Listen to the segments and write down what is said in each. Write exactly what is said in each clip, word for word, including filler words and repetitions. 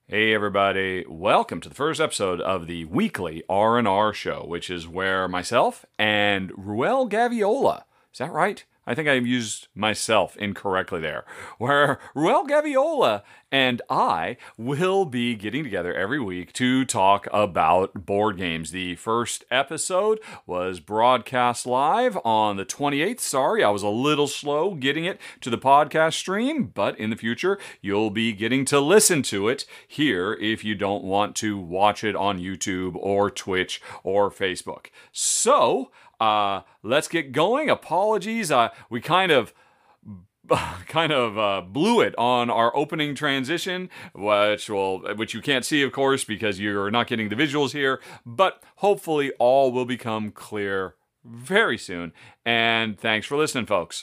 Hey everybody, welcome to the first episode of the weekly R and R show, which is where myself and Ruel Gaviola, is that right? I think I used myself incorrectly there. Where Ruel Gaviola and I will be getting together every week to talk about board games. The first episode was broadcast live on the twenty-eighth. Sorry, I was a little slow getting it to the podcast stream, but in the future, you'll be getting to listen to it here if you don't want to watch it on YouTube or Twitch or Facebook. So, Uh, let's get going. Apologies. Uh, we kind of kind of uh, blew it on our opening transition, which will which you can't see, of course, because you're not getting the visuals here, but hopefully all will become clear very soon. And thanks for listening, folks.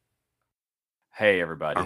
Hey, everybody.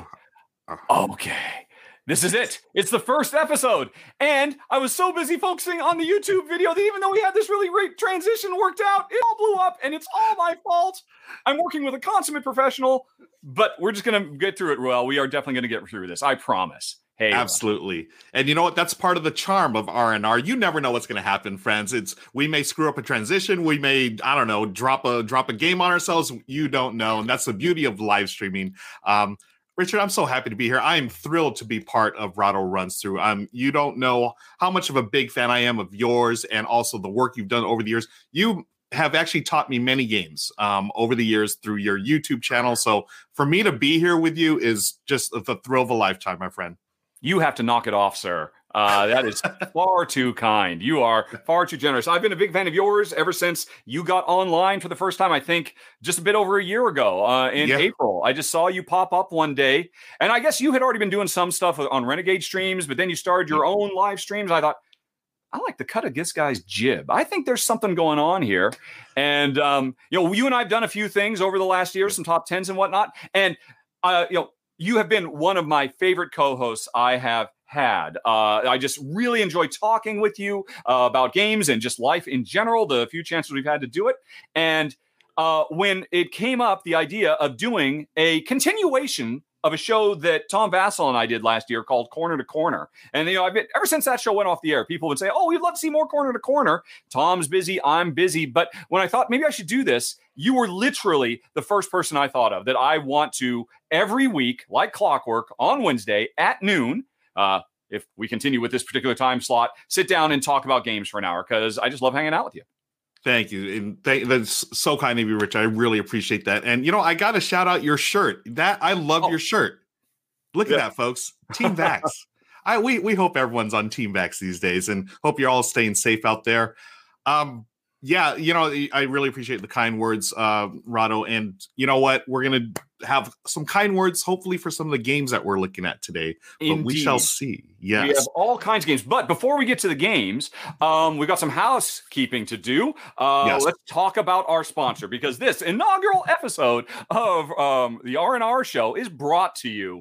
Okay. This is it. It's the first episode. And I was so busy focusing on the YouTube video that even though we had this really great transition worked out, it all blew up and it's all my fault. I'm working with a consummate professional, but we're just going to get through it, Ruel. We are definitely going to get through this. I promise. Hey, absolutely. And you know what? That's part of the charm of R and R. You never know what's going to happen, friends. It's we may screw up a transition. We may, I don't know, drop a drop a game on ourselves. You don't know. And that's the beauty of live streaming. Um, Richard, I'm so happy to be here. I am thrilled to be part of Rahdo Runs Through. Um, you don't know how much of a big fan I am of yours and also the work you've done over the years. You have actually taught me many games um, over the years through your YouTube channel. So for me to be here with you is just the thrill of a lifetime, my friend. You have to knock it off, sir. Uh, that is far too kind. You are far too generous. I've been a big fan of yours ever since you got online for the first time, I think, just a bit over a year ago uh, in yeah. April. I just saw you pop up one day. And I guess you had already been doing some stuff on Renegade streams, but then you started your own live streams. I thought, I like the cut of this guy's jib. I think there's something going on here. And, um, you know, you and I have done a few things over the last year, some top tens and whatnot. And, uh, you know, you have been one of my favorite co-hosts I have had. Uh, I just really enjoy talking with you uh, about games and just life in general, the few chances we've had to do it. And uh, when it came up, the idea of doing a continuation of a show that Tom Vassell and I did last year called Corner to Corner. And, you know, I've been, ever since that show went off the air, people would say, oh, we'd love to see more Corner to Corner. Tom's busy, I'm busy. But when I thought maybe I should do this, you were literally the first person I thought of that I want to every week, like clockwork, on Wednesday at noon, uh, if we continue with this particular time slot, sit down and talk about games for an hour because I just love hanging out with you. Thank you. And th- that's so kind of you, Rich. I really appreciate that. And, you know, I got to shout out your shirt. That I love oh. your shirt. Look yeah. at that, folks. Team Vax. I we we hope everyone's on Team Vax these days and hope you're all staying safe out there. Um, yeah, you know, I really appreciate the kind words, uh, Rahdo. And you know what? We're going to have some kind words, hopefully, for some of the games that we're looking at today. But Indeed. We shall see. Yes. We have all kinds of games. But before we get to the games, um, we've got some housekeeping to do. Uh, yes. Let's talk about our sponsor, because this inaugural episode of um, the R and R show is brought to you.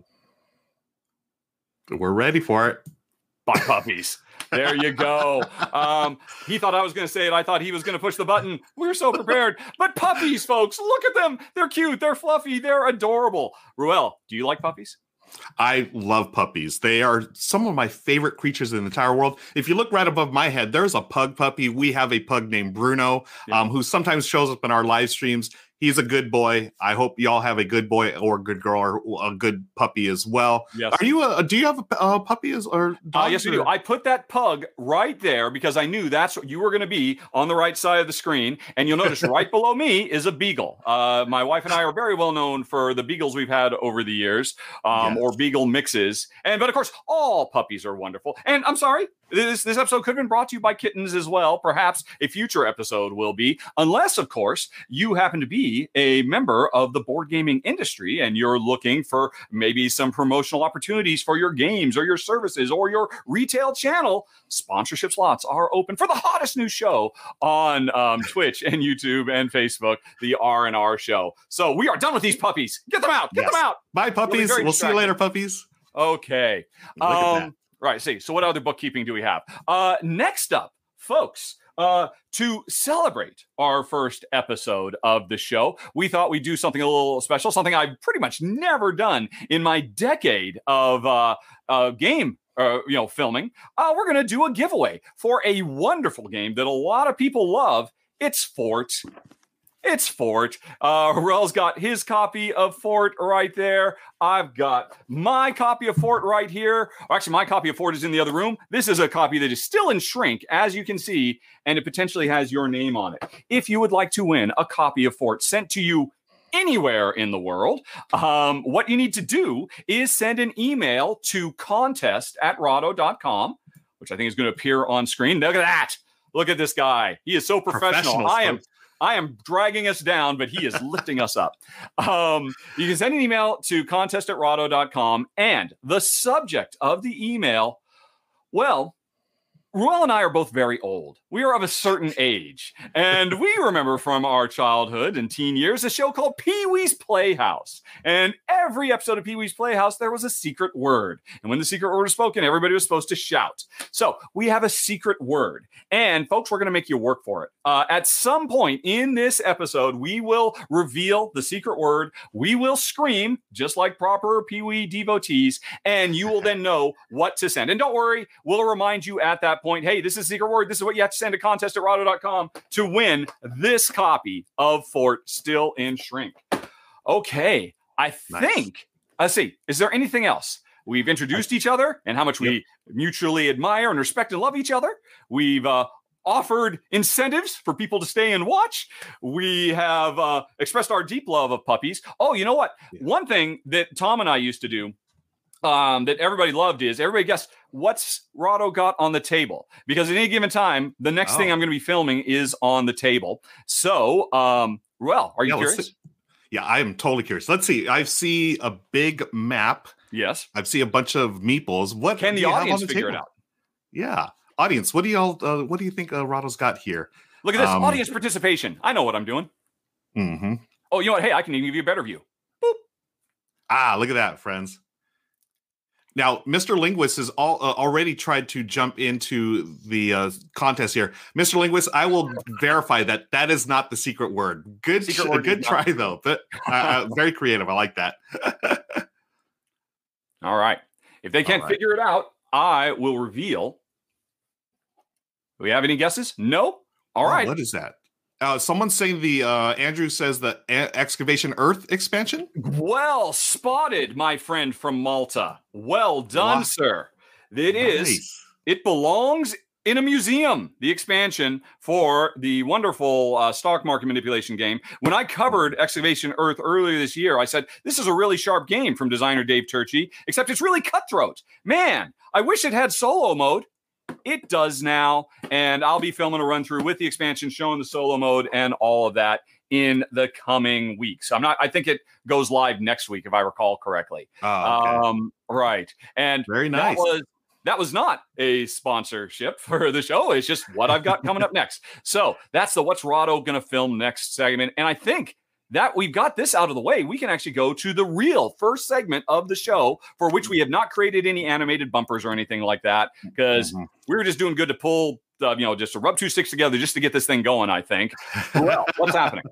We're ready for it. By puppies. There you go. Um, he thought I was going to say it. I thought he was going to push the button. We were so prepared. But puppies, folks, look at them. They're cute. They're fluffy. They're adorable. Ruel, do you like puppies? I love puppies. They are some of my favorite creatures in the entire world. If you look right above my head, there's a pug puppy. We have a pug named Bruno, yeah. um, who sometimes shows up in our live streams. He's a good boy. I hope y'all have a good boy or a good girl or a good puppy as well. Yes. Are you a, do you have a, a puppy as, or dog? Uh, yes, we do. I put that pug right there because I knew that's what you were going to be on the right side of the screen. And you'll notice right below me is a beagle. Uh, my wife and I are very well known for the beagles we've had over the years, um, yes. or beagle mixes. And but of course, all puppies are wonderful. And I'm sorry, this this episode could have been brought to you by kittens as well. Perhaps a future episode will be, unless of course you happen to be a member of the board gaming industry and you're looking for maybe some promotional opportunities for your games or your services or your retail channel. Sponsorship slots are open for the hottest new show on um, Twitch and YouTube and Facebook, the R and R show. So we are done with these puppies. Get them out. Get yes. them out. Bye, puppies. We'll see you later, puppies. Okay. Look um, at that. Right. See. So what other bookkeeping do we have? Uh, next up, folks. Uh, to celebrate our first episode of the show, we thought we'd do something a little special, something I've pretty much never done in my decade of uh, uh, game uh, you know, filming, uh, we're going to do a giveaway for a wonderful game that a lot of people love. It's Fort. It's Fort. Uh, Ruel's got his copy of Fort right there. I've got my copy of Fort right here. Actually, my copy of Fort is in the other room. This is a copy that is still in shrink, as you can see, and it potentially has your name on it. If you would like to win a copy of Fort sent to you anywhere in the world, um, what you need to do is send an email to contest at rahdo dot com, which I think is going to appear on screen. Look at that. Look at this guy. He is so professional. I am I am dragging us down, but he is lifting us up. Um, you can send an email to contest at rahdo dot com, and the subject of the email, well, Ruel and I are both very old. We are of a certain age. And we remember from our childhood and teen years a show called Pee-wee's Playhouse. And every episode of Pee-wee's Playhouse, there was a secret word. And when the secret word was spoken, everybody was supposed to shout. So we have a secret word. And folks, we're going to make you work for it. Uh, at some point in this episode, we will reveal the secret word. We will scream, just like proper Pee-wee devotees. And you will then know what to send. And don't worry, we'll remind you at that point, hey, this is a secret word. This is what you have to send to contest at rahdo dot com to win this copy of Fort still in shrink. Okay, I Nice. think, let's see, is there anything else? We've introduced each other and how much Yep. we mutually admire and respect and love each other. We've uh, offered incentives for people to stay and watch. We have uh, expressed our deep love of puppies. Oh, you know what? Yeah. One thing that Tom and I used to do Um, that everybody loved is everybody guess what's Rahdo got on the table, because at any given time, the next Oh. thing I'm going to be filming is on the table. So, um, well, are you Yeah, let's curious? see. Yeah, I am totally curious. Let's see. I see a big map. Yes. I see a bunch of meeples. What Can do the you have audience on the figure table? it out? Yeah, audience. What do y'all? Uh, what do you think uh, Rahdo's got here? Look at this Um, audience participation. I know what I'm doing. Mm-hmm. Oh, you know what? Hey, I can even give you a better view. Ah, look at that, friends. Now, Mister Linguist has all, uh, already tried to jump into the uh, contest here. Mister Linguist, I will verify that that is not the secret word. Good, Secret sh- word good is try not- though. But uh, uh, very creative. I like that. All right. If they can't All right. figure it out, I will reveal. Do we have any guesses? No. All Oh, right. what is that? Uh, someone's saying the uh, Andrew says the a- excavation Earth expansion. Well spotted, my friend from Malta. Well done, Wow. sir. It is. Nice. It belongs in a museum, the expansion for the wonderful uh, stock market manipulation game. When I covered Excavation Earth earlier this year, I said, this is a really sharp game from designer Dave Turczi, except it's really cutthroat. Man, I wish it had solo mode. It does now, and I'll be filming a run through with the expansion, showing the solo mode and all of that in the coming weeks. I'm not. I think it goes live next week, if I recall correctly. Oh, okay. Um, right, and Very nice. That was that was not a sponsorship for the show. It's just what I've got coming up next. So that's the What's Rahdo Gonna Film Next segment, and I think that we've got this out of the way, we can actually go to the real first segment of the show, for which we have not created any animated bumpers or anything like that, because Mhm. we were just doing good to pull, uh, you know, just to rub two sticks together just to get this thing going, I think. Well, what's happening?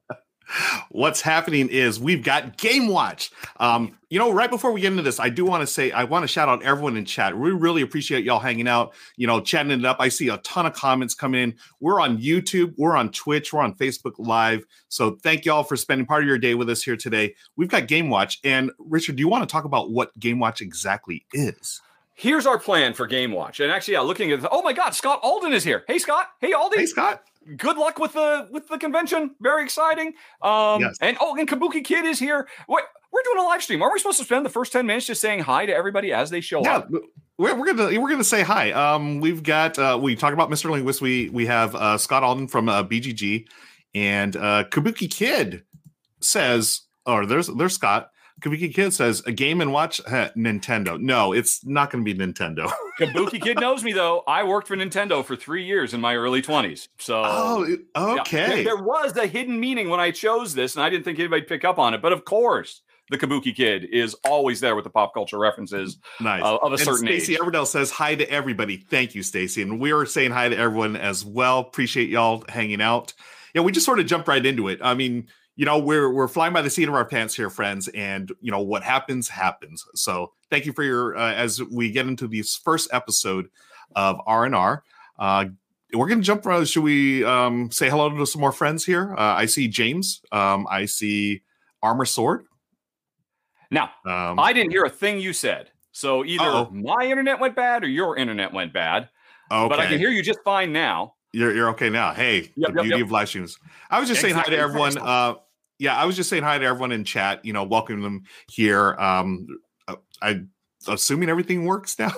What's happening is we've got Game Watch. Um, you know, right before we get into this, I do want to say I want to shout out everyone in chat. We really appreciate y'all hanging out, you know, chatting it up. I see a ton of comments coming in. We're on YouTube, we're on Twitch, we're on Facebook Live. So thank y'all for spending part of your day with us here today. We've got Game Watch. And Richard, do you want to talk about what Game Watch exactly is? Here's our plan for Game Watch. And actually, yeah, looking at the, oh my God, Scott Alden is here. Hey, Scott. Hey, Alden. Hey, Scott. Good luck with the with the convention. Very exciting. Um, Yes. And oh, and Kabuki Kid is here. What we're doing a live stream. Aren't we supposed to spend the first ten minutes just saying hi to everybody as they show Yeah, up? we're, we're gonna we're gonna say hi. Um, we've got uh, we talk about Mister Linguist. We we have uh, Scott Alden from uh, B G G, and uh, Kabuki Kid says, or there's there's Scott. Kabuki Kid says a Game and Watch uh, Nintendo. No, it's not going to be Nintendo. Kabuki Kid knows me though. I worked for Nintendo for three years in my early twenties. So Oh, yeah. okay. There, there was a hidden meaning when I chose this, and I didn't think anybody'd pick up on it. But of course, the Kabuki Kid is always there with the pop culture references Nice. uh, of a And certain Stacey age. Everdell says hi to everybody. Thank you, Stacey. And we are saying hi to everyone as well. Appreciate y'all hanging out. Yeah, we just sort of jumped right into it. I mean, you know, we're we're flying by the seat of our pants here, friends, and you know what happens happens. So thank you for your uh, as we get into this first episode of R and R. Uh, we're gonna jump. Uh, should we um, say hello to some more friends here? Uh, I see James. Um, I see Armor Sword. Now, um, I didn't hear a thing you said. So either uh-oh. my internet went bad or your internet went bad. Okay. But I can hear you just fine now. You're you're okay now. Hey, yep, the yep, beauty yep. of live streams. I was just exactly. saying hi to everyone. Uh, yeah, I was just saying hi to everyone in chat. You know, welcome them here. Um, I assuming everything works now.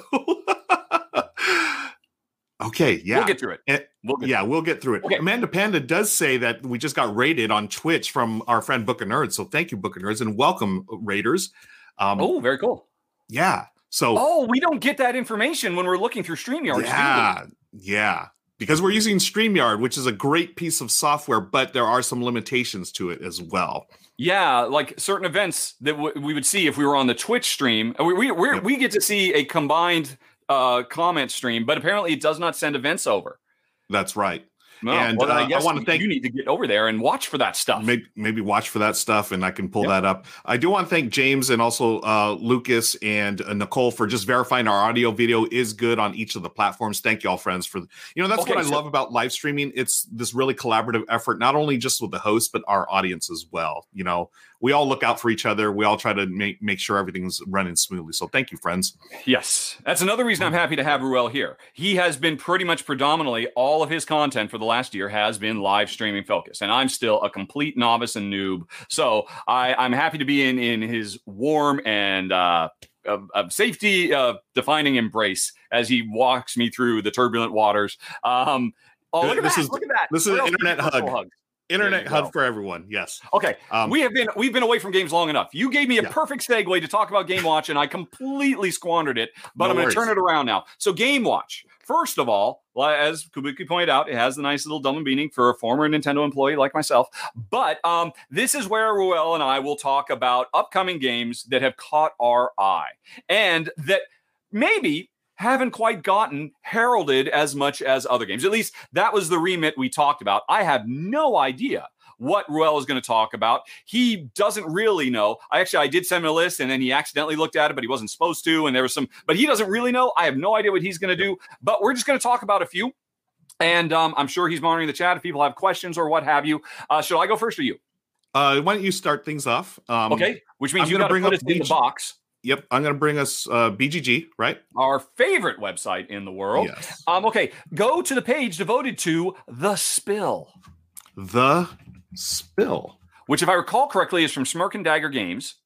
Okay, yeah, we'll get through it. And, we'll get yeah, through it. we'll get through it. Okay. Amanda Panda does say that we just got raided on Twitch from our friend Book of Nerds. So thank you, Book of Nerds, and welcome, Raiders. Um, oh, very cool. Yeah. So. Oh, we don't get that information when we're looking through StreamYard. Yeah, yeah. Because we're using StreamYard, which is a great piece of software, but there are some limitations to it as well. Yeah, like certain events that w- we would see if we were on the Twitch stream. We we we're, yep. we get to see a combined uh, comment stream, but apparently it does not send events over. That's right. No, and well, I, uh, I want to thank you. Need to get over there and watch for that stuff. Maybe, maybe watch for that stuff, and I can pull yep. that up. I do want to thank James and also uh, Lucas and uh, Nicole for just verifying our audio video is good on each of the platforms. Thank you all, friends, for you know that's okay, what I so- love about live streaming. It's this really collaborative effort, not only just with the host but our audience as well. You know, we all look out for each other. We all try to make make sure everything's running smoothly. So thank you, friends. Yes, that's another reason I'm happy to have Ruel here. He has been pretty much predominantly all of his content for the last year has been live streaming focused, and I'm still a complete novice and noob. So I, I'm happy to be in in his warm and uh, of, of safety uh, defining embrace as he walks me through the turbulent waters. Um, oh, look at this that! Is, look at that! This is an internet hug. hug. Internet hub for everyone. Yes. Okay. Um, we have been we've been away from games long enough. You gave me a yeah. perfect segue to talk about Game Watch, and I completely squandered it. But no I'm going to turn it around now. So Game Watch. First of all, as Kubuki pointed out, it has the nice little dumb and beating for a former Nintendo employee like myself. But um, this is where Ruel and I will talk about upcoming games that have caught our eye and that maybe haven't quite gotten heralded as much as other games. At least that was the remit we talked about. I have no idea what Ruel is going to talk about. He doesn't really know. I actually, I did send him a list and then he accidentally looked at it, but he wasn't supposed to. And there was some, but he doesn't really know. I have no idea what he's going to do, but we're just going to talk about a few. And um, I'm sure he's monitoring the chat if people have questions or what have you. Uh, should I go first or you? Uh, why don't you start things off? Um, okay. Which means you're going to bring put us in the box. Yep, I'm going to bring us uh, B G G, right? Our favorite website in the world. Yes. Um, okay, go to the page devoted to The Spill. The Spill. Which, if I recall correctly, is from Smirk and Dagger Games.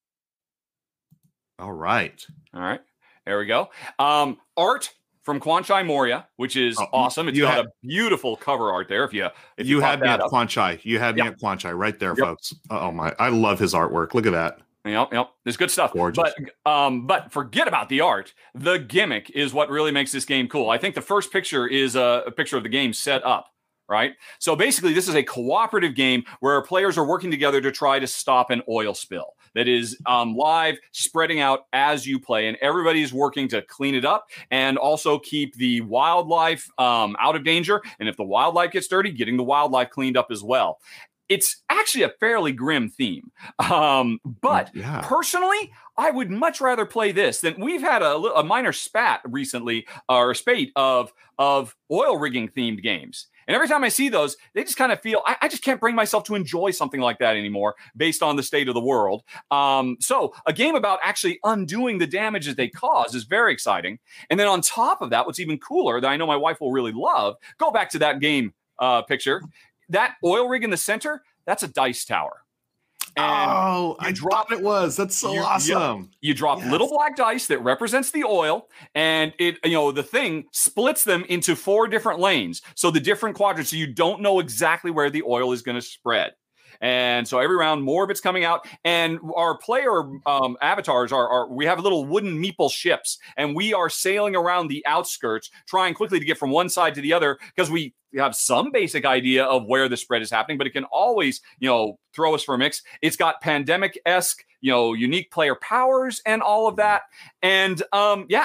All right. All right, there we go. Um, art from Quan Chai Moria, which is oh, awesome. It's got had, a beautiful cover art there. If you if you, you had me at Quan Chai. You had me yep. at Quan Chai right there, yep. folks. Oh, my. I love his artwork. Look at that. Yep, yep. There's good stuff. Gorgeous. But um, but forget about the art. The gimmick is what really makes this game cool. I think the first picture is a, a picture of the game set up, right? So basically, this is a cooperative game where players are working together to try to stop an oil spill that is um, live, spreading out as you play, and everybody's working to clean it up and also keep the wildlife um, out of danger. And if the wildlife gets dirty, getting the wildlife cleaned up as well. It's actually a fairly grim theme. Um, but yeah. personally, I would much rather play this than we've had a, a minor spat recently, or a spate of, of oil rigging themed games. And every time I see those, they just kind of feel, I, I just can't bring myself to enjoy something like that anymore based on the state of the world. Um, so a game about actually undoing the damages they cause is very exciting. And then on top of that, what's even cooler that I know my wife will really love, go back to that game uh, picture. That oil rig in the center, that's a dice tower. And oh, I dropped it was. That's so you, awesome. You, you drop yes. little black dice that represents the oil, and it, you know, the thing splits them into four different lanes. So the different quadrants, so you don't know exactly where the oil is going to spread. And so every round, more of it's coming out. And our player um, avatars are, are, we have little wooden meeple ships, and we are sailing around the outskirts, trying quickly to get from one side to the other, because we have some basic idea of where the spread is happening, but it can always, you know, throw us for a mix. It's got pandemic-esque, you know, unique player powers and all of that. And um, yeah,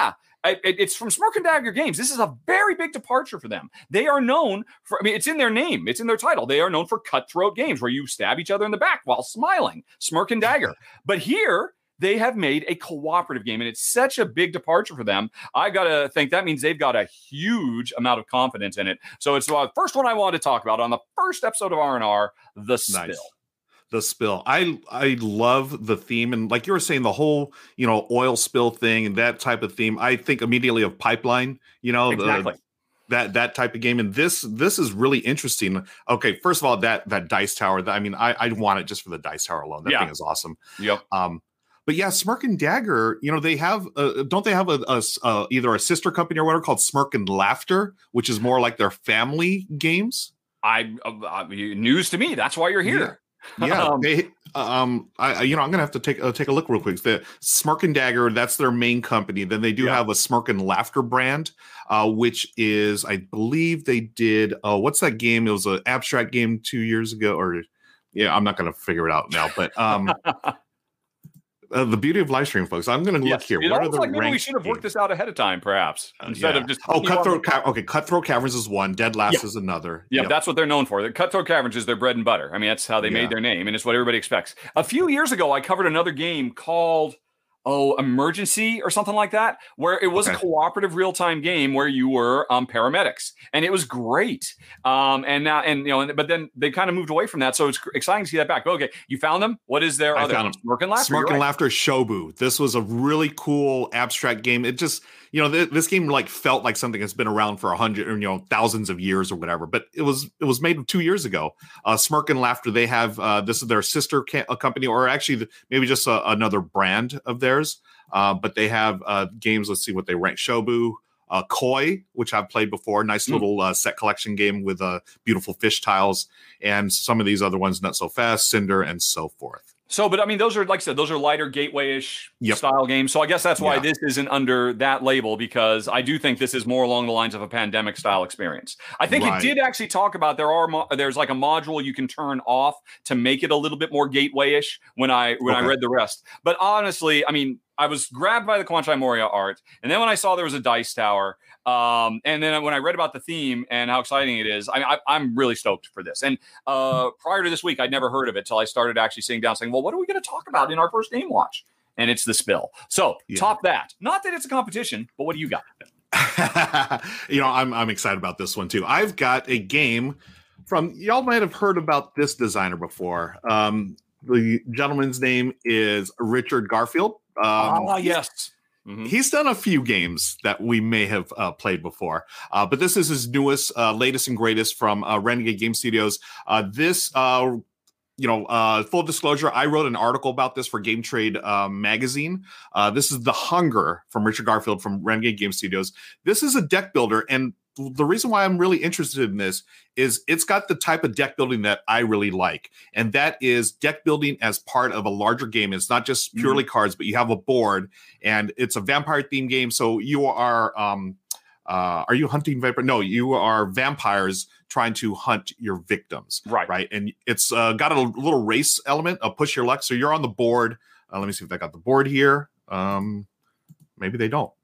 I, it, it's from Smirk and Dagger Games. This is a very big departure for them. They are known for, I mean, it's in their name, it's in their title. They are known for cutthroat games where you stab each other in the back while smiling, Smirk and Dagger. But here, they have made a cooperative game, and it's such a big departure for them. I got to think that means they've got a huge amount of confidence in it. So it's the first one I wanted to talk about on the first episode of R and R, The Spill. Nice. The Spill. I I love the theme, and like you were saying, the whole you know oil spill thing and that type of theme. I think immediately of Pipeline. You know, exactly. The, that that type of game, and this this is really interesting. Okay, first of all, that that dice tower. I mean, I I want it just for the dice tower alone. That yeah. thing is awesome. Yep. Um, but yeah, Smirk and Dagger. You know, they have uh, don't they have a, a uh, either a sister company or whatever called Smirk and Laughter, which is more like their family games. I uh, news to me. That's why you're here. Yeah. Yeah, um, they, um, I, you know, I'm gonna have to take uh, take a look real quick. The Smirk and Dagger, that's their main company. Then they do yeah. have a Smirk and Laughter brand, uh, which is, I believe, they did. Uh, what's that game? It was an abstract game two years ago, or yeah, I'm not gonna figure it out now. But um, uh, the beauty of live stream, folks. I'm gonna look yes, here. It what are the like maybe we should have worked games? this out ahead of time, perhaps, uh, instead yeah. of just oh, Cutthroat. Ca- okay, Cutthroat Caverns is one. Dead Last yeah. is another. Yeah, yep. that's what they're known for. The Cutthroat Caverns is their bread and butter. I mean, that's how they yeah. made their name, and it's what everybody expects. A few years ago, I covered another game called oh, Emergency or something like that, where it was okay. a cooperative real-time game where you were um, paramedics, and it was great. Um, and now, and you know, but then they kind of moved away from that, so it's exciting to see that back. Okay, you found them. What is their I other? Found them. Smirk and Laughter. Smirk and right. Laughter Shobu. This was a really cool abstract game. It just, you know, th- this game like felt like something that's been around for a hundred, or you know, thousands of years or whatever. But it was it was made two years ago. Uh, Smirk and Laughter. They have uh, this is their sister ca- company, or actually the, maybe just a, another brand of theirs. Uh, but they have uh, games. Let's see what they rank. Shobu, uh, Koi, which I've played before. Nice mm. little uh, set collection game with uh, beautiful fish tiles, and some of these other ones, Not So Fast, Cinder, and so forth. So, but I mean, those are, like I said, those are lighter gateway-ish yep. style games. So I guess that's why yeah. this isn't under that label, because I do think this is more along the lines of a pandemic style experience. I think right. it did actually talk about there are mo- there's like a module you can turn off to make it a little bit more gateway-ish when I when okay. I read the rest. But honestly, I mean, I was grabbed by the Kwanchai Moria art, and then when I saw there was a dice tower, um, and then when I read about the theme and how exciting it is, I, I, I'm really stoked for this. And uh, prior to this week, I'd never heard of it till I started actually sitting down saying, well, what are we going to talk about in our first game watch? And it's The Spill. So yeah. top that. Not that it's a competition, but what do you got? you know, I'm I'm excited about this one too. I've got a game from, y'all might have heard about this designer before. Um, the gentleman's name is Richard Garfield. Um, oh, yes. Mm-hmm. He's done a few games that we may have uh, played before, uh, but this is his newest, uh, latest and greatest from uh, Renegade Game Studios. Uh, this, uh, you know, uh, full disclosure, I wrote an article about this for Game Trade uh, magazine. Uh, this is The Hunger from Richard Garfield from Renegade Game Studios. This is a deck builder, and the reason why I'm really interested in this is it's got the type of deck building that I really like. And that is deck building as part of a larger game. It's not just purely mm-hmm. cards, but you have a board, and it's a vampire themed game. So you are, um, uh, are you hunting vampire? No, you are vampires trying to hunt your victims. Right. Right. And it's uh, got a little race element of push your luck. So you're on the board. Uh, let me see if they got the board here. Um, maybe they don't.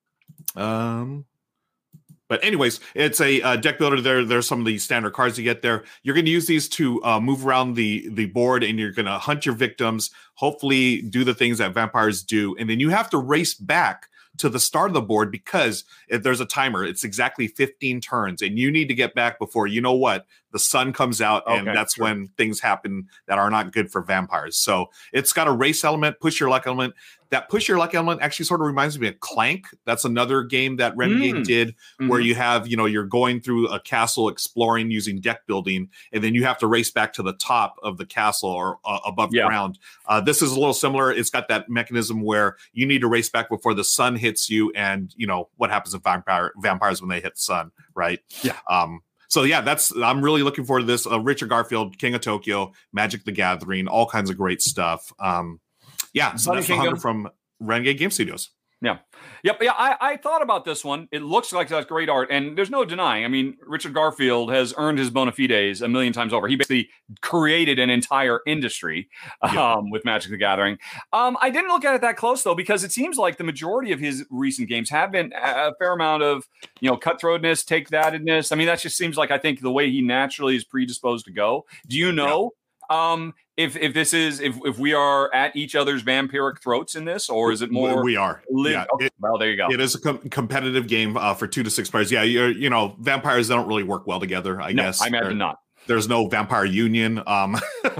Um, But anyways, it's a uh, deck builder. There, there's some of the standard cards you get there. You're going to use these to uh, move around the the board, and you're going to hunt your victims. Hopefully, do the things that vampires do, and then you have to race back to the start of the board, because if there's a timer, it's exactly fifteen turns, and you need to get back before, you know what, the sun comes out, and okay, that's sure. when things happen that are not good for vampires. So it's got a race element, push your luck element. That push your luck element actually sort of reminds me of Clank. That's another game that Renegade mm. did, mm-hmm. where you have, you know, you're going through a castle exploring using deck building, and then you have to race back to the top of the castle or uh, above yeah. ground. Uh, this is a little similar. It's got that mechanism where you need to race back before the sun hits you, and you know what happens to vampire vampires when they hit the sun, right? Yeah. Um, So yeah, that's I'm really looking forward to this. Uh, Richard Garfield, King of Tokyo, Magic the Gathering, all kinds of great stuff. Um, yeah, so Bunny that's The Hunger from Renegade Game Studios. Yeah. Yep. Yeah. I, I thought about this one. It looks like that's great art. And there's no denying. I mean, Richard Garfield has earned his bona fides a million times over. He basically created an entire industry um, yeah. with Magic the Gathering. Um, I didn't look at it that close, though, because it seems like the majority of his recent games have been a fair amount of, you know, cutthroatness, take thatness. I mean, that just seems like, I think, the way he naturally is predisposed to go. Do you know? Yeah. Um, if if this is if if we are at each other's vampiric throats in this, or is it more we are? Live- yeah. Okay. It, well, there you go. It is a com- competitive game uh, for two to six players. Yeah, you're, you know, vampires don't really work well together. I no, guess I imagine there, not. There's no vampire union. Um,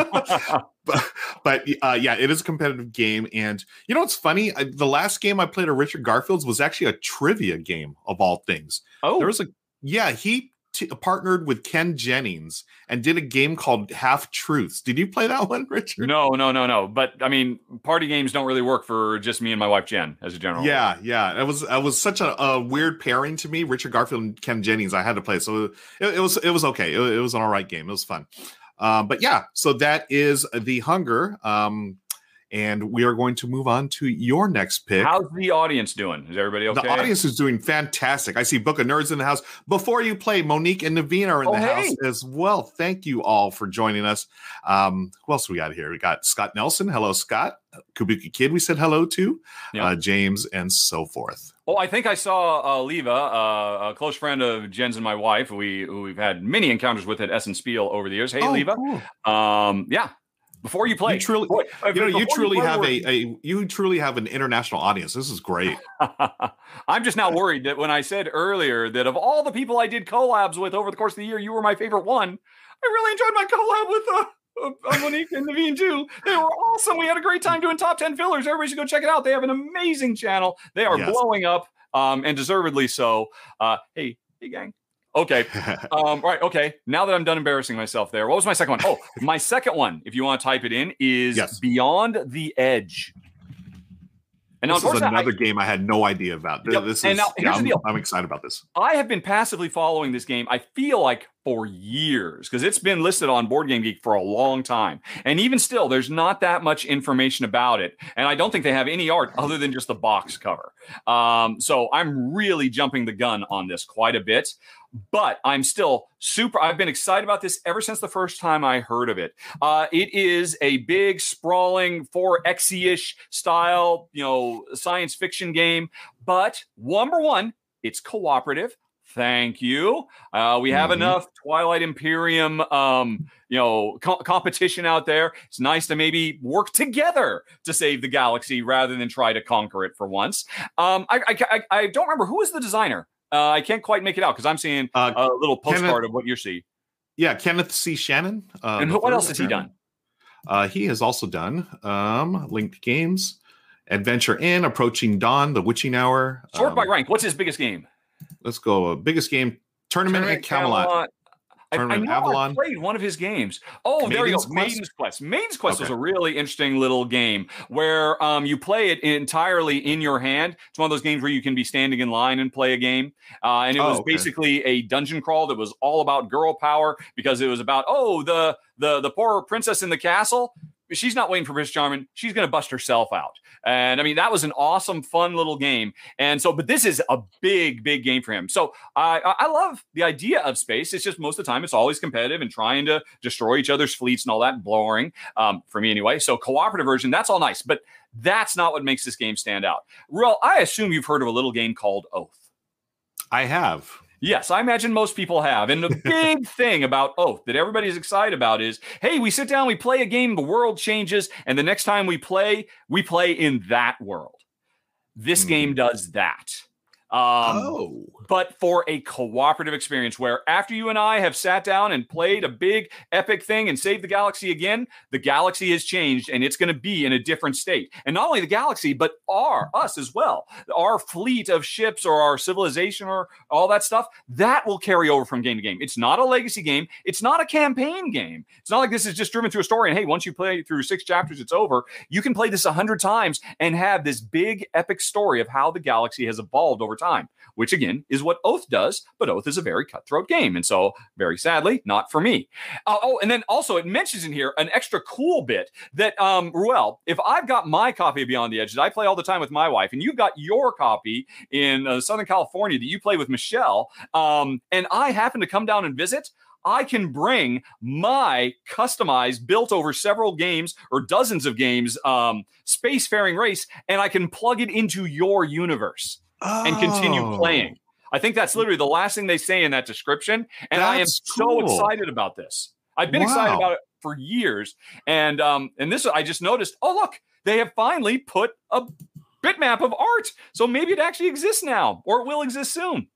but but uh, yeah, it is a competitive game. And you know what's funny? I, the last game I played of Richard Garfield's was actually a trivia game of all things. Oh, there was a yeah he. T- partnered with Ken Jennings and did a game called Half Truths. Did you play that one, Richard? No, no, no, no. But I mean, party games don't really work for just me and my wife Jen, as a general. Yeah, yeah. It was it was such a, a weird pairing to me. Richard Garfield and Ken Jennings. I had to play, so it, it was it was okay. It, it was an all right game. It was fun. Um, but yeah, so that is The Hunger. Um, And we are going to move on to your next pick. How's the audience doing? Is everybody okay? The audience is doing fantastic. I see Book of Nerds in the house. Before you play, Monique and Naveen are in oh, the hey. house as well. Thank you all for joining us. Um, who else we got here? We got Scott Nelson. Hello, Scott. Kabuki Kid, we said hello to. Yeah. Uh, James, and so forth. Oh, I think I saw uh, Leva, uh, a close friend of Jen's and my wife, who, we, who we've had many encounters with at Essen Spiel over the years. Hey, oh, Leva. Cool. Um, yeah. Before you play, you truly, boy, you know, you truly you have a, a, you truly have an international audience. This is great. I'm just now worried that when I said earlier that of all the people I did collabs with over the course of the year, you were my favorite one. I really enjoyed my collab with uh, uh, Monique and Naveen too. They were awesome. We had a great time doing top ten fillers. Everybody should go check it out. They have an amazing channel. They are yes. blowing up, um, and deservedly so. Uh, hey, hey, gang. Okay. Um, right. Okay. Now that I'm done embarrassing myself there, what was my second one? Oh, my second one, if you want to type it in, is yes. Beyond the Edge. And this is another I, game I had no idea about. Yep. This is, and now, yeah, here's I'm, the deal. I'm excited about this. I have been passively following this game, I feel like, for years, because it's been listed on Board Game Geek for a long time. And even still, there's not that much information about it. And I don't think they have any art other than just the box cover. Um, so I'm really jumping the gun on this quite a bit. But I'm still super, I've been excited about this ever since the first time I heard of it. Uh, it is a big, sprawling, four X-ish style, you know, science fiction game. But number one, it's cooperative. Thank you. Uh, we have mm-hmm. enough Twilight Imperium, um, you know, co- competition out there. It's nice to maybe work together to save the galaxy rather than try to conquer it for once. Um, I, I, I, I don't remember who is the designer. Uh, I can't quite make it out because I'm seeing uh, a little postcard Kenneth, of what you see. Yeah, Kenneth C. Shannon. Uh, and what else has he done? Uh, he has also done um, Linked Games, Adventure Inn, Approaching Dawn, The Witching Hour. Sort um, by rank. What's his biggest game? Let's go. Uh, biggest game, Tournament, Tournament at Camelot. Camelot. I, I know Avalon. I played one of his games. Oh, Maiden's there you go. Quest? Maiden's Quest. Maiden's Quest okay. was a really interesting little game where um, you play it entirely in your hand. It's one of those games where you can be standing in line and play a game. Uh, and it was oh, okay. basically a dungeon crawl that was all about girl power because it was about, oh, the the the poor princess in the castle. She's not waiting for Prince Charming. She's going to bust herself out. And I mean, that was an awesome, fun little game. And so, but this is a big, big game for him. So I, I love the idea of space. It's just most of the time it's always competitive and trying to destroy each other's fleets and all that boring um, for me anyway. So cooperative version, that's all nice, but that's not what makes this game stand out. Real, I assume you've heard of a little game called Oath. I have. Yes, I imagine most people have. And the big thing about Oath that everybody's excited about is, hey, we sit down, we play a game, the world changes, and the next time we play, we play in that world. This mm. game does that. Um, oh. But for a cooperative experience where after you and I have sat down and played a big epic thing and saved the galaxy again, the galaxy has changed and it's going to be in a different state. And not only the galaxy, but our, us as well. Our fleet of ships or our civilization or all that stuff, that will carry over from game to game. It's not a legacy game. It's not a campaign game. It's not like this is just driven through a story and hey, once you play through six chapters, it's over. You can play this a hundred times and have this big epic story of how the galaxy has evolved over over time, which again is what Oath does, but Oath is a very cutthroat game. And so, very sadly, not for me. Uh, oh, and then also it mentions in here an extra cool bit that, um, Ruel, if I've got my copy of Beyond the Edge that I play all the time with my wife, and you've got your copy in uh, Southern California that you play with Michelle, um, and I happen to come down and visit, I can bring my customized, built over several games or dozens of games, um, spacefaring race, and I can plug it into your universe oh. and continue playing. I think that's literally the last thing they say in that description, and that's I am cool. so excited about this. I've been wow. excited about it for years, and um, and this I just noticed. Oh, look, they have finally put a bitmap of art, so maybe it actually exists now, or it will exist soon.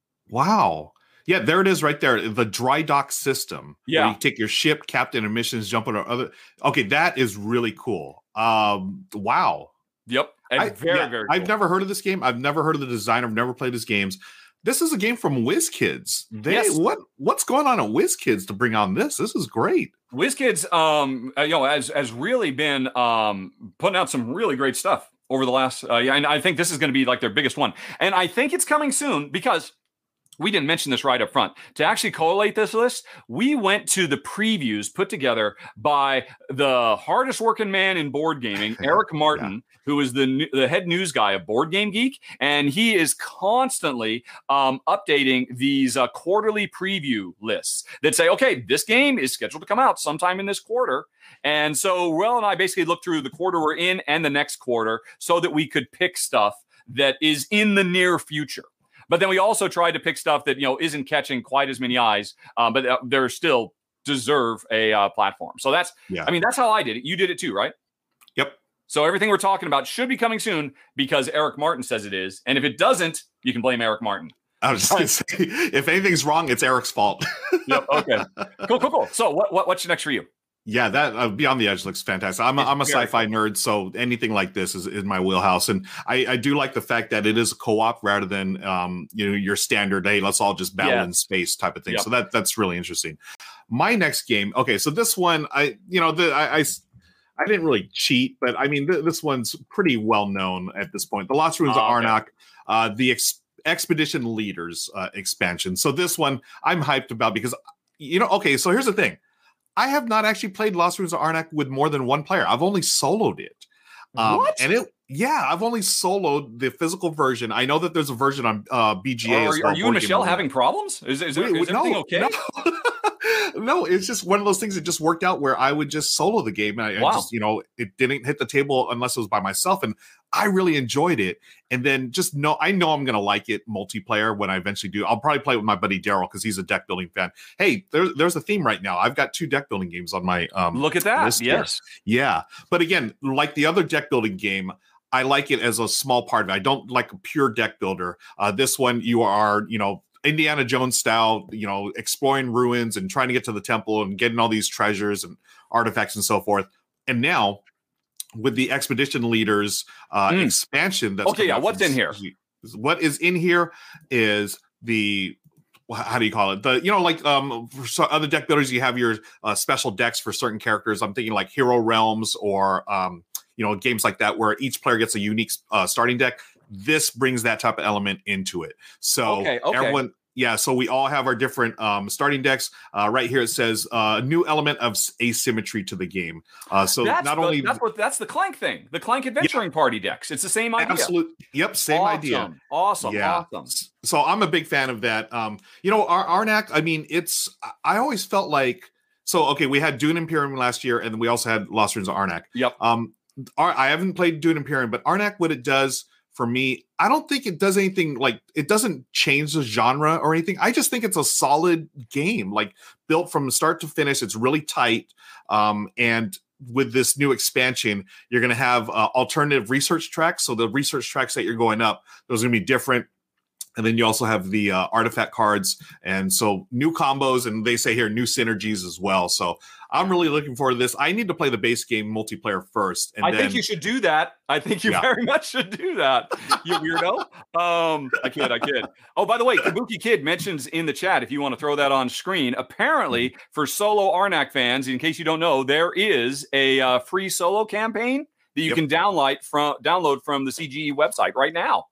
Wow. Yeah, there it is right there. The dry dock system. Yeah. Where you take your ship, captain emissions, jump on other. Okay, that is really cool. Um, wow. Yep. And I, very, yeah, very cool. I've never heard of this game. I've never heard of the designer. I've never played his games. This is a game from WizKids. They Yes. what what's going on at WizKids to bring on this? This is great. WizKids, um, uh, you know, has has really been um putting out some really great stuff over the last uh, yeah, and I think this is going to be like their biggest one. And I think it's coming soon because we didn't mention this right up front. To actually collate this list, we went to the previews put together by the hardest working man in board gaming, Eric Martin, yeah. who is the the head news guy of Board Game Geek, and he is constantly um, updating these uh, quarterly preview lists that say, okay, this game is scheduled to come out sometime in this quarter. And so Ruel and I basically looked through the quarter we're in and the next quarter so that we could pick stuff that is in the near future. But then we also tried to pick stuff that, you know, isn't catching quite as many eyes, um, but uh, they're still deserve a uh, platform. So that's, yeah. I mean, that's how I did it. You did it too, right? Yep. So everything we're talking about should be coming soon because Eric Martin says it is. And if it doesn't, you can blame Eric Martin. I was just going to say, if anything's wrong, it's Eric's fault. Yep. Okay. Cool, cool, cool. So what, what what's next for you? Yeah, that uh, Beyond the Edge looks fantastic. I'm a, I'm a sci-fi cool. nerd, so anything like this is in my wheelhouse. And I, I do like the fact that it is a co-op rather than um, you know, your standard, hey, let's all just battle yeah. in space type of thing. Yep. So that that's really interesting. My next game, okay, so this one, I you know, the, I, I I didn't really cheat, but I mean, th- this one's pretty well known at this point. The Lost Ruins oh, of Arnak, okay. uh, the ex- Expedition Leaders uh, expansion. So this one I'm hyped about because, you know, okay, so here's the thing. I have not actually played Lost Ruins of Arnak with more than one player. I've only soloed it. Um, what? And it, yeah, I've only soloed the physical version. I know that there's a version on uh, B G A. Oh, as are, well, are you and Michelle having problems? Is, is, there, Wait, is everything no, okay? No. No, it's just one of those things that just worked out where I would just solo the game. And I, wow. I just, you know, it didn't hit the table unless it was by myself. And I really enjoyed it. And then just know, I know I'm going to like it multiplayer when I eventually do. I'll probably play with my buddy Daryl because he's a deck building fan. Hey, there's there's a theme right now. I've got two deck building games on my um Look at that. list Yes. Here. Yeah. But again, like the other deck building game, I like it as a small part of it. I don't like a pure deck builder. Uh, this one, you are, you know, Indiana Jones style, you know, exploring ruins and trying to get to the temple and getting all these treasures and artifacts and so forth. And now with the Expedition Leaders uh, mm. expansion, that's okay. Yeah, what's in here? What is in here is the how do you call it? The you know like um for other deck builders, you have your uh, special decks for certain characters. I'm thinking like Hero Realms or um you know games like that where each player gets a unique uh, starting deck. This brings that type of element into it. So okay, okay. everyone, yeah. So we all have our different um, starting decks. Uh, right here it says a uh, new element of asymmetry to the game. Uh, so that's not the, only that's what that's the Clank thing, the Clank Adventuring yeah. Party decks. It's the same idea. Absolute. Yep, same awesome. idea. Awesome. Yeah. Awesome. So I'm a big fan of that. Um, you know, Ar- Arnak. I mean, it's. I always felt like. So okay, we had Dune Imperium last year, and then we also had Lost Ruins of Arnak. Yep. Um, Ar- I haven't played Dune Imperium, but Arnak, what it does. For me, I don't think it does anything like it doesn't change the genre or anything. I just think it's a solid game, like built from start to finish. It's really tight. Um, and with this new expansion, you're going to have uh, alternative research tracks. So the research tracks that you're going up, those are going to be different. And then you also have the uh, artifact cards. And so new combos, and they say here new synergies as well. So I'm really looking forward to this. I need to play the base game multiplayer first. And I then, think you should do that. I think you yeah. very much should do that, you weirdo. um, I kid, I kid. Oh, by the way, Kabuki Kid mentions in the chat, if you want to throw that on screen, apparently for solo Arnak fans, in case you don't know, there is a uh, free solo campaign that you yep. can download from, download from the C G E website right now.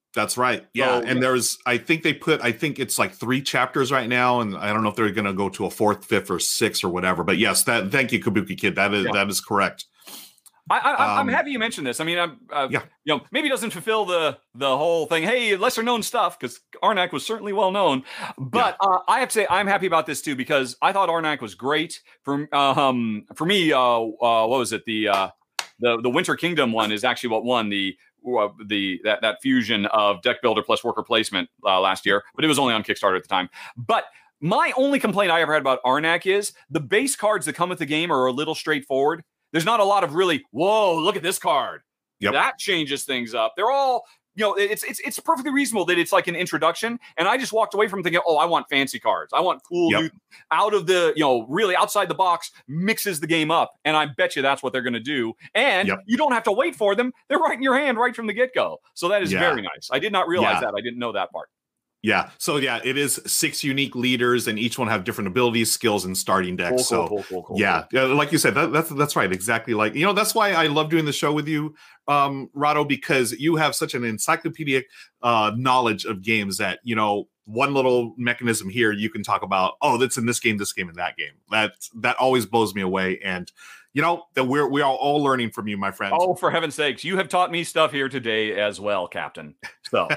That's right. Yeah. So, and yeah. there's, I think they put, I think it's like three chapters right now. And I don't know if they're going to go to a fourth, fifth, or sixth or whatever. But yes, that, thank you, Kabuki Kid. That is, Yeah. that is correct. I, I, I'm Um, happy you mentioned this. I mean, I'm, uh, Yeah. you know, maybe it doesn't fulfill the the whole thing. Hey, lesser known stuff, because Arnak was certainly well known. But uh, I have to say, I'm happy about this too because I thought Arnak was great. For um, for me, uh, uh, what was it? The uh, the the Winter Kingdom one is actually what won the uh, the that that fusion of deck builder plus worker placement uh, last year. But it was only on Kickstarter at the time. But my only complaint I ever had about Arnak is the base cards that come with the game are a little straightforward. There's not a lot of really, whoa, look at this card. Yep. That changes things up. They're all, you know, it's it's it's perfectly reasonable that it's like an introduction. And I just walked away from thinking, oh, I want fancy cards. I want cool, Yep. new, out of the, you know, really outside the box, mixes the game up. And I bet you that's what they're going to do. And Yep. you don't have to wait for them. They're right in your hand right from the get-go. So that is Yeah. very nice. I did not realize Yeah. that. I didn't know that part. Yeah. So yeah, it is six unique leaders, and each one have different abilities, skills, and starting decks. Cool, so cool, cool, cool, yeah, yeah, like you said, that, that's that's right. Exactly. Like, you know, that's why I love doing the show with you, um, Rado, because you have such an encyclopedic uh, knowledge of games that, you know, one little mechanism here you can talk about. Oh, that's in this game, this game, and that game. That that always blows me away. And you know that we're we are all learning from you, my friend. Oh, for heaven's sakes. You have taught me stuff here today as well, Captain. So,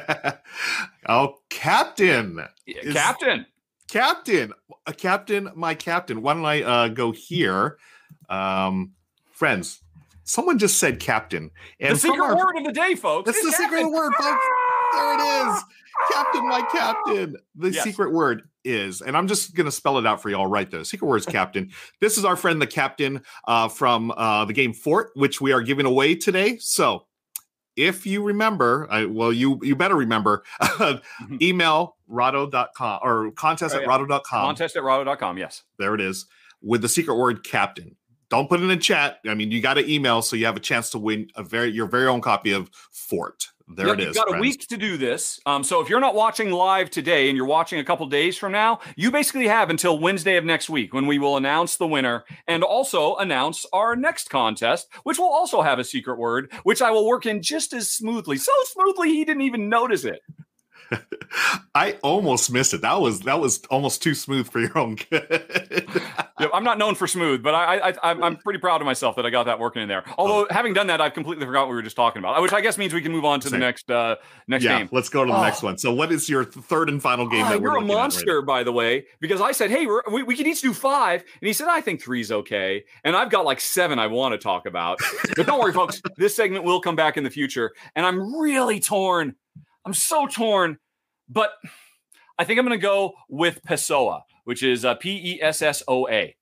oh, Captain. Is- Captain. Captain, a captain, my captain. Why don't I uh, go here? Um, friends, someone just said captain. And The secret from our- word of the day, folks. That's is the secret Captain. word, folks. There it is. Captain, my captain. The Yes. secret word is, and I'm just going to spell it out for y'all right there. Secret word is captain. This is our friend, the captain, uh, from uh, the game Fort, which we are giving away today. So if you remember, I, well, you you better remember, email rado dot com or contest Oh, at yeah. rado dot com. Contest at rado dot com, yes. There it is, with the secret word captain. Don't put it in the chat. I mean, you got to email so you have a chance to win a very your very own copy of Fort. There Yep, it is. You've got friends. a week to do this. Um, so if you're not watching live today and you're watching a couple days from now, you basically have until Wednesday of next week when we will announce the winner and also announce our next contest, which will also have a secret word, which I will work in just as smoothly. So smoothly he didn't even notice it. I almost missed it. That was that was almost too smooth for your own good. Yeah, I'm not known for smooth, but I, I, I'm, I'm pretty proud of myself that I got that working in there. Although, having done that, I've completely forgot what we were just talking about, which I guess means we can move on to Same. the next uh, next yeah, game. let's go to the Oh. next one. So, what is your th- third and final game Oh, that we're you're a looking at right monster, by the way, because I said, hey, we're, we, we can each do five. And he said, I think three's okay. And I've got like seven I want to talk about. But don't worry, folks. This segment will come back in the future. And I'm really torn. I'm so torn. But I think I'm going to go with Pessoa, which is uh, P E S S O A.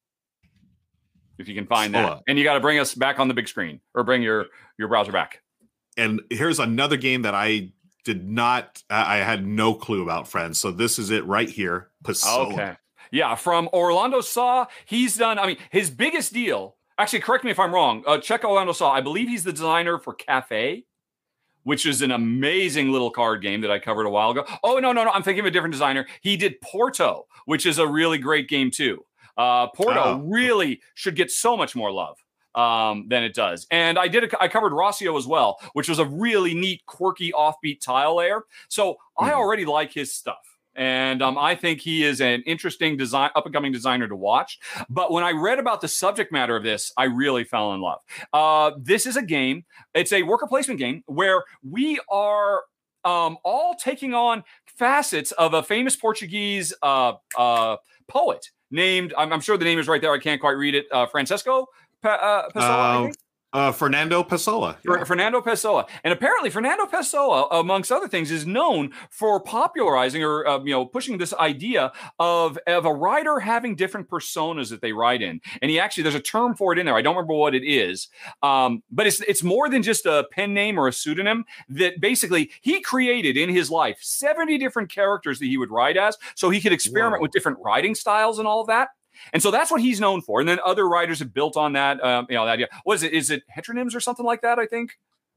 If you can find Pessoa. that. And you got to bring us back on the big screen or bring your, your browser back. And here's another game that I did not, I I had no clue about, friends. So, this is it right here. Pessoa. Okay. Yeah, from Orlando Saw. He's done, I mean, his biggest deal, actually, correct me if I'm wrong. Uh, check Orlando Saw. I believe he's the designer for Cafe, which is an amazing little card game that I covered a while ago. Oh, no, no, no. I'm thinking of a different designer. He did Porto, which is a really great game, too. Uh, Porto Oh. really should get so much more love um, than it does. And I did. A, I covered Rossio as well, which was a really neat, quirky, offbeat tile layer. So I Mhm. already like his stuff. And um, I think he is an interesting design, up-and-coming designer to watch. But when I read about the subject matter of this, I really fell in love. Uh, this is a game. It's a worker placement game where we are um, all taking on facets of a famous Portuguese uh, uh, poet named, I'm, I'm sure the name is right there. I can't quite read it. Uh, Francisco Pe- uh, Pessoa, I Uh, think? uh, Fernando Pessoa. Fer- Fernando Pessoa. And apparently Fernando Pessoa, amongst other things, is known for popularizing or, uh, you know, pushing this idea of, of a writer having different personas that they write in. And he actually, there's a term for it in there. I don't remember what it is. Um, but it's, it's more than just a pen name or a pseudonym that basically he created in his life seventy different characters that he would write as. So he could experiment Whoa. with different writing styles and all of that. And so that's what he's known for. And then other writers have built on that, um, you know, that idea. What is it? Is it heteronyms or something like that, I think?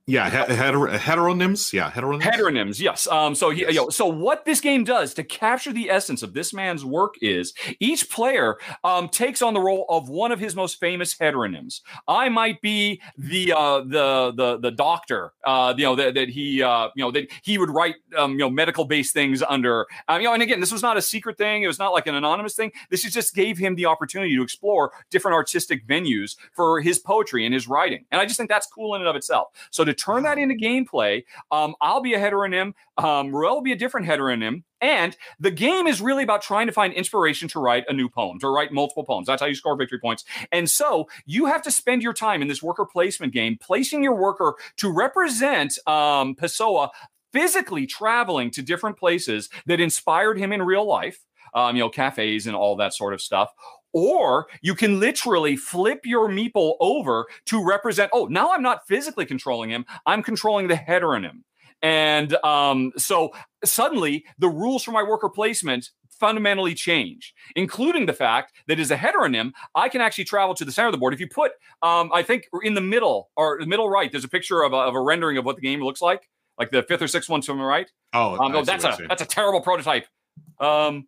Yeah, he- heter- heteronyms. Yeah, heteronyms. Heteronyms, yes. Um, so, he, Yes. you know, so what this game does to capture the essence of this man's work is each player um, takes on the role of one of his most famous heteronyms. I might be the uh, the the the doctor, uh, you know, that, that he uh, you know that he would write um, you know medical based things under. Um, you know, and again, this was not a secret thing. It was not like an anonymous thing. This is just gave him the opportunity to explore different artistic venues for his poetry and his writing. And I just think that's cool in and of itself. So to turn that into gameplay, um, I'll be a heteronym. Um, Ruel will be a different heteronym. And the game is really about trying to find inspiration to write a new poem, to write multiple poems. That's how you score victory points. And so you have to spend your time in this worker placement game, placing your worker to represent um, Pessoa physically traveling to different places that inspired him in real life, um, you know, cafes and all that sort of stuff. Or you can literally flip your meeple over to represent, oh, now I'm not physically controlling him. I'm controlling the heteronym. And um, so suddenly the rules for my worker placement fundamentally change, including the fact that as a heteronym, I can actually travel to the center of the board. If you put, um, I think in the middle or the middle right, there's a picture of a, of a rendering of what the game looks like, like the fifth or sixth one to the right. Oh, um, no, that's a that's a terrible prototype. Um,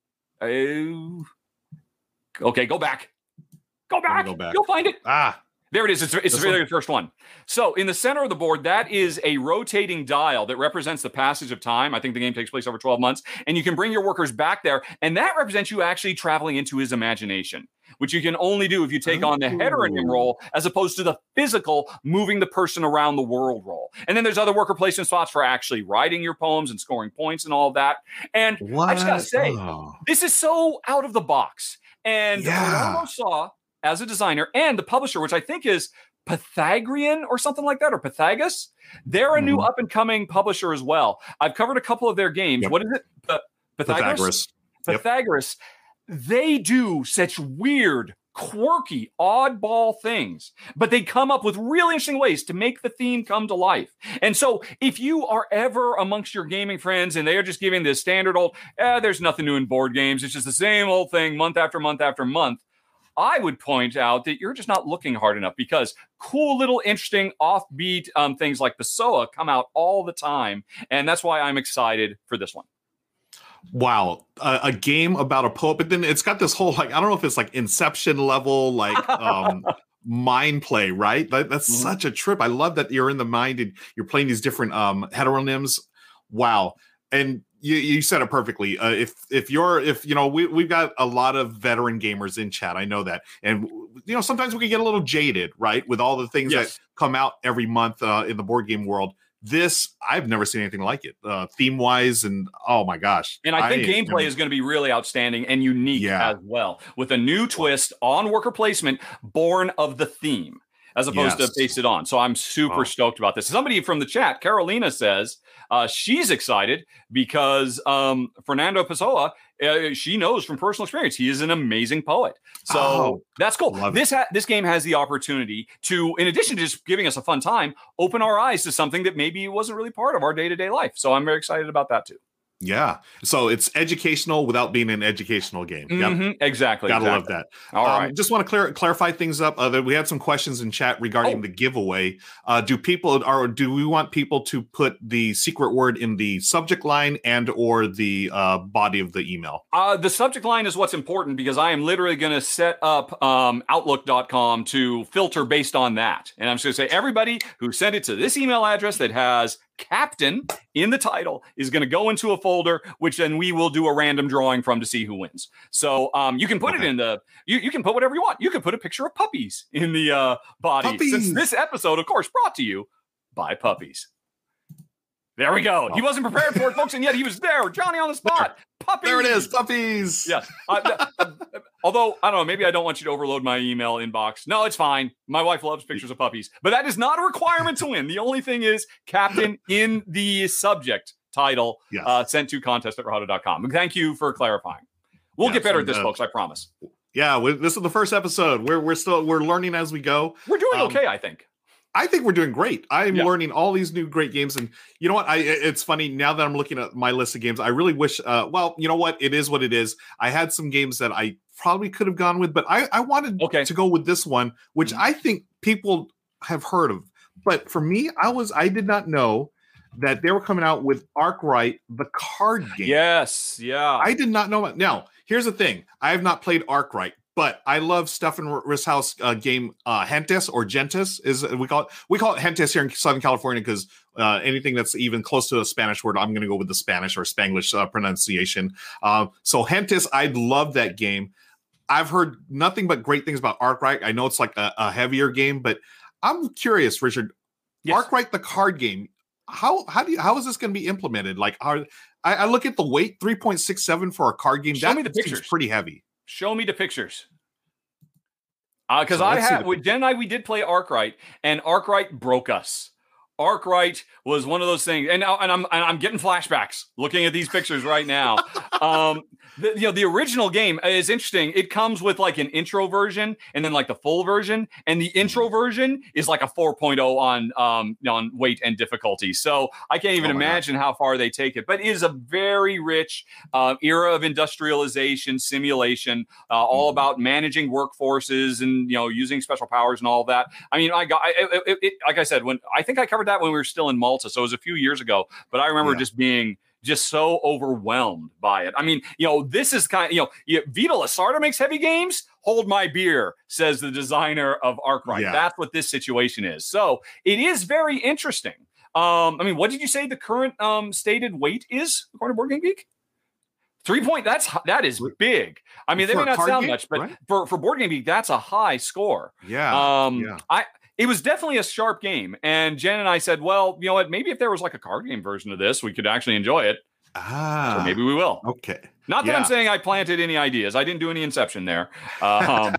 uh, Okay, go back. Go back. Go back. You'll find it. Ah, there it is. It's, it's the very first one. So in the center of the board, that is a rotating dial that represents the passage of time. I think the game takes place over twelve months. And you can bring your workers back there. And that represents you actually traveling into his imagination, which you can only do if you take on the heteronym role as opposed to the physical moving the person around the world role. And then there's other worker placement spots for actually writing your poems and scoring points and all of that. And what? I just got to say, oh. this is so out of the box. And Yeah. what I saw as a designer and the publisher, which I think is Pythagorean or something like that, or Pythagus, they're a mm-hmm. new up-and-coming publisher as well. I've covered a couple of their games. Yep. What is it? P- Pythagoras? Pythagoras. Pythagoras. Yep. They do such weird, quirky, oddball things, but they come up with really interesting ways to make the theme come to life. And so if you are ever amongst your gaming friends and they are just giving this standard old, eh, there's nothing new in board games, it's just the same old thing month after month after month, I would point out that you're just not looking hard enough, because cool little interesting offbeat um, things like Pessoa come out all the time. And that's why I'm excited for this one. Wow, uh, a game about a poet, but then it's got this whole, like, I don't know if it's like Inception level, like um, mind play, right? That, that's mm-hmm. such a trip. I love that you're in the mind and you're playing these different um, heteronyms. Wow, and you, you said it perfectly. Uh, if if you're if you know we we've got a lot of veteran gamers in chat, I know that, and you know sometimes we can get a little jaded, right, with all the things yes. that come out every month uh, in the board game world. This, I've never seen anything like it, uh, theme-wise, and oh my gosh. And I think I, gameplay you know, is going to be really outstanding and unique yeah. as well, with a new twist on worker placement born of the theme, as opposed yes. to based it on. So I'm super oh. stoked about this. Somebody from the chat, Carolina, says uh, she's excited because um, Fernando Pessoa, uh, she knows from personal experience, he is an amazing poet. So oh, that's cool. This ha- this game has the opportunity to, in addition to just giving us a fun time, open our eyes to something that maybe wasn't really part of our day-to-day life. So I'm very excited about that too. Yeah. So it's educational without being an educational game. Mm-hmm. Yep. Exactly. Gotta exactly. love that. All um, right. Just want to clar- clarify things up. Uh, we had some questions in chat regarding oh. the giveaway. Uh, do people or do we want people to put the secret word in the subject line and or the uh, body of the email? Uh, the subject line is what's important, because I am literally going to set up um, Outlook dot com to filter based on that. And I'm just going to say everybody who sent it to this email address that has Captain in the title is going to go into a folder, which then we will do a random drawing from to see who wins. So um, you can put okay. it in the, you, you can put whatever you want. You can put a picture of puppies in the uh, body. Puppies. Since this episode, of course, brought to you by puppies. There we go. Oh. He wasn't prepared for it, folks, and yet he was there. Johnny on the spot. Puppies. There it is. Puppies. Yes. Uh, uh, although, I don't know, maybe I don't want you to overload my email inbox. No, it's fine. My wife loves pictures of puppies. But that is not a requirement to win. The only thing is Captain in the subject title, yes. uh, sent to contest at rahado dot com. Thank you for clarifying. We'll yes, get better at this, uh, folks. I promise. Yeah, we, this is the first episode. We're we're still we're learning as we go. We're doing um, okay, I think. I think we're doing great. I'm yeah. learning all these new great games. And you know what? I It's funny, now that I'm looking at my list of games, I really wish, uh, well, you know what? It is what it is. I had some games that I probably could have gone with, but I, I wanted okay. to go with this one, which mm-hmm. I think people have heard of. But for me, I was I did not know that they were coming out with Arkwright, the card game. Yes, yeah. I did not know that. Now, here's the thing. I have not played Arkwright, but I love Stefan Risshaus' uh, game uh, Gentes or Gentes is we call it. We call it Gentes here in Southern California because uh, anything that's even close to a Spanish word, I'm going to go with the Spanish or Spanglish uh, pronunciation. Uh, so Gentes, I love that game. I've heard nothing but great things about Arkwright. I know it's like a, a heavier game, but I'm curious, Richard. Yes. Arkwright, the card game. How how do you, how is this going to be implemented? Like, are, I, I look at the weight, three point six seven for a card game. Show that me the pictures. Pretty heavy. Show me the pictures. Because uh, so I had Jen and I, we did play Arkwright, and Arkwright broke us. Arkwright was one of those things, and, and I'm and I'm getting flashbacks looking at these pictures right now. um, the, you know, the original game is interesting. It comes with like an intro version and then like the full version, and the intro version is like a four point oh on um on weight and difficulty. So I can't even oh imagine God. how far they take it. But it is a very rich uh, era of industrialization, simulation, uh, all mm-hmm. about managing workforces and you know using special powers and all of that. I mean, I got I, it, it, like I said when I think I covered that when we were still in Malta, so it was a few years ago, but I remember yeah. just being just so overwhelmed by it. I mean, you know, this is kind of, you know, you, Vita Lasarda makes heavy games. Hold my beer, says the designer of Arkwright. Yeah. That's what this situation is. So it is very interesting. Um, I mean, what did you say the current um, stated weight is according to Board Game Geek? Three point. That's that is big. I mean, they for may not sound game, much, but right? for for Board Game Geek, that's a high score. Yeah. Um, yeah. I. It was definitely a sharp game. And Jen and I said, well, you know what? Maybe if there was like a card game version of this, we could actually enjoy it. Ah. So maybe we will. Okay. Not that yeah. I'm saying I planted any ideas. I didn't do any inception there. Um,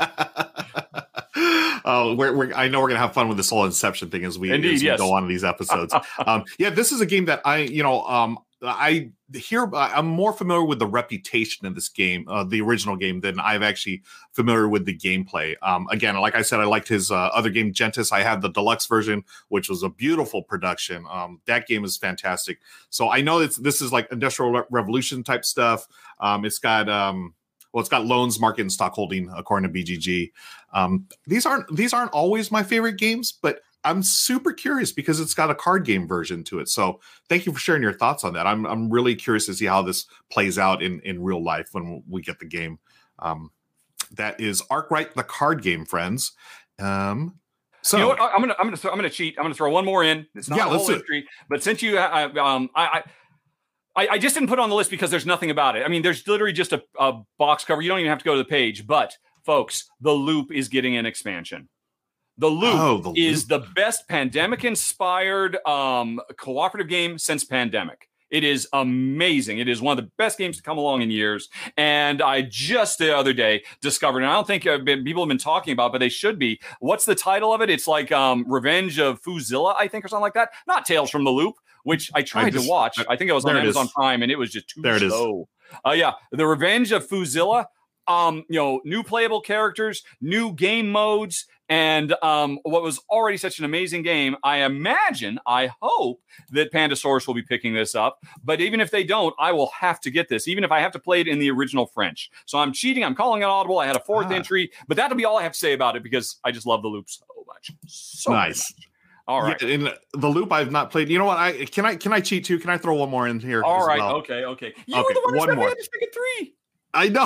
oh, we're, we're, I know we're going to have fun with this whole inception thing as we, Indeed, as we yes. go on in these episodes. um, yeah, this is a game that I, you know, um, I hear I'm more familiar with the reputation of this game, uh, the original game, than I've actually familiar with the gameplay. Um, again, like I said, I liked his uh, other game, Gentes. I had the deluxe version, which was a beautiful production. Um, that game is fantastic. So I know it's this is like Industrial Re- Revolution type stuff. Um, it's got um, well, it's got loans, market, and stock holding, according to B G G. Um, these aren't these aren't always my favorite games, but I'm super curious because it's got a card game version to it. So thank you for sharing your thoughts on that. I'm I'm really curious to see how this plays out in, in real life when we get the game. Um, that is Arkwright, the card game, friends. Um, so you know what? I'm gonna I'm gonna th- I'm gonna cheat. I'm gonna throw one more in. It's not yeah, a let's whole history, but since you I, um I. I I just didn't put it on the list because there's nothing about it. I mean, there's literally just a, a box cover. You don't even have to go to the page. But folks, The Loop is getting an expansion. The Loop oh, the is Loop. the best pandemic-inspired um, cooperative game since Pandemic. It is amazing. It is one of the best games to come along in years. And I just the other day discovered, and I don't think I've been, people have been talking about, but they should be. What's the title of it? It's like um, Revenge of Fuzilla, I think, or something like that. Not Tales from the Loop, which I tried I just, to watch. I think it was on Amazon Prime, and it was just too there slow. Uh, yeah, The Revenge of Fuzilla. Um, you know, new playable characters, new game modes, and um, what was already such an amazing game. I imagine, I hope that Pandasaurus will be picking this up. But even if they don't, I will have to get this, even if I have to play it in the original French. So I'm cheating. I'm calling it audible. I had a fourth ah. entry, but that'll be all I have to say about it because I just love The Loop so much. So nice. Much. All right. Yeah, in The Loop, I've not played. You know what? I can I can I cheat too? Can I throw one more in here? All right. Well? Okay. Okay. You okay, were the one who one said more. we had to pick a three. I know.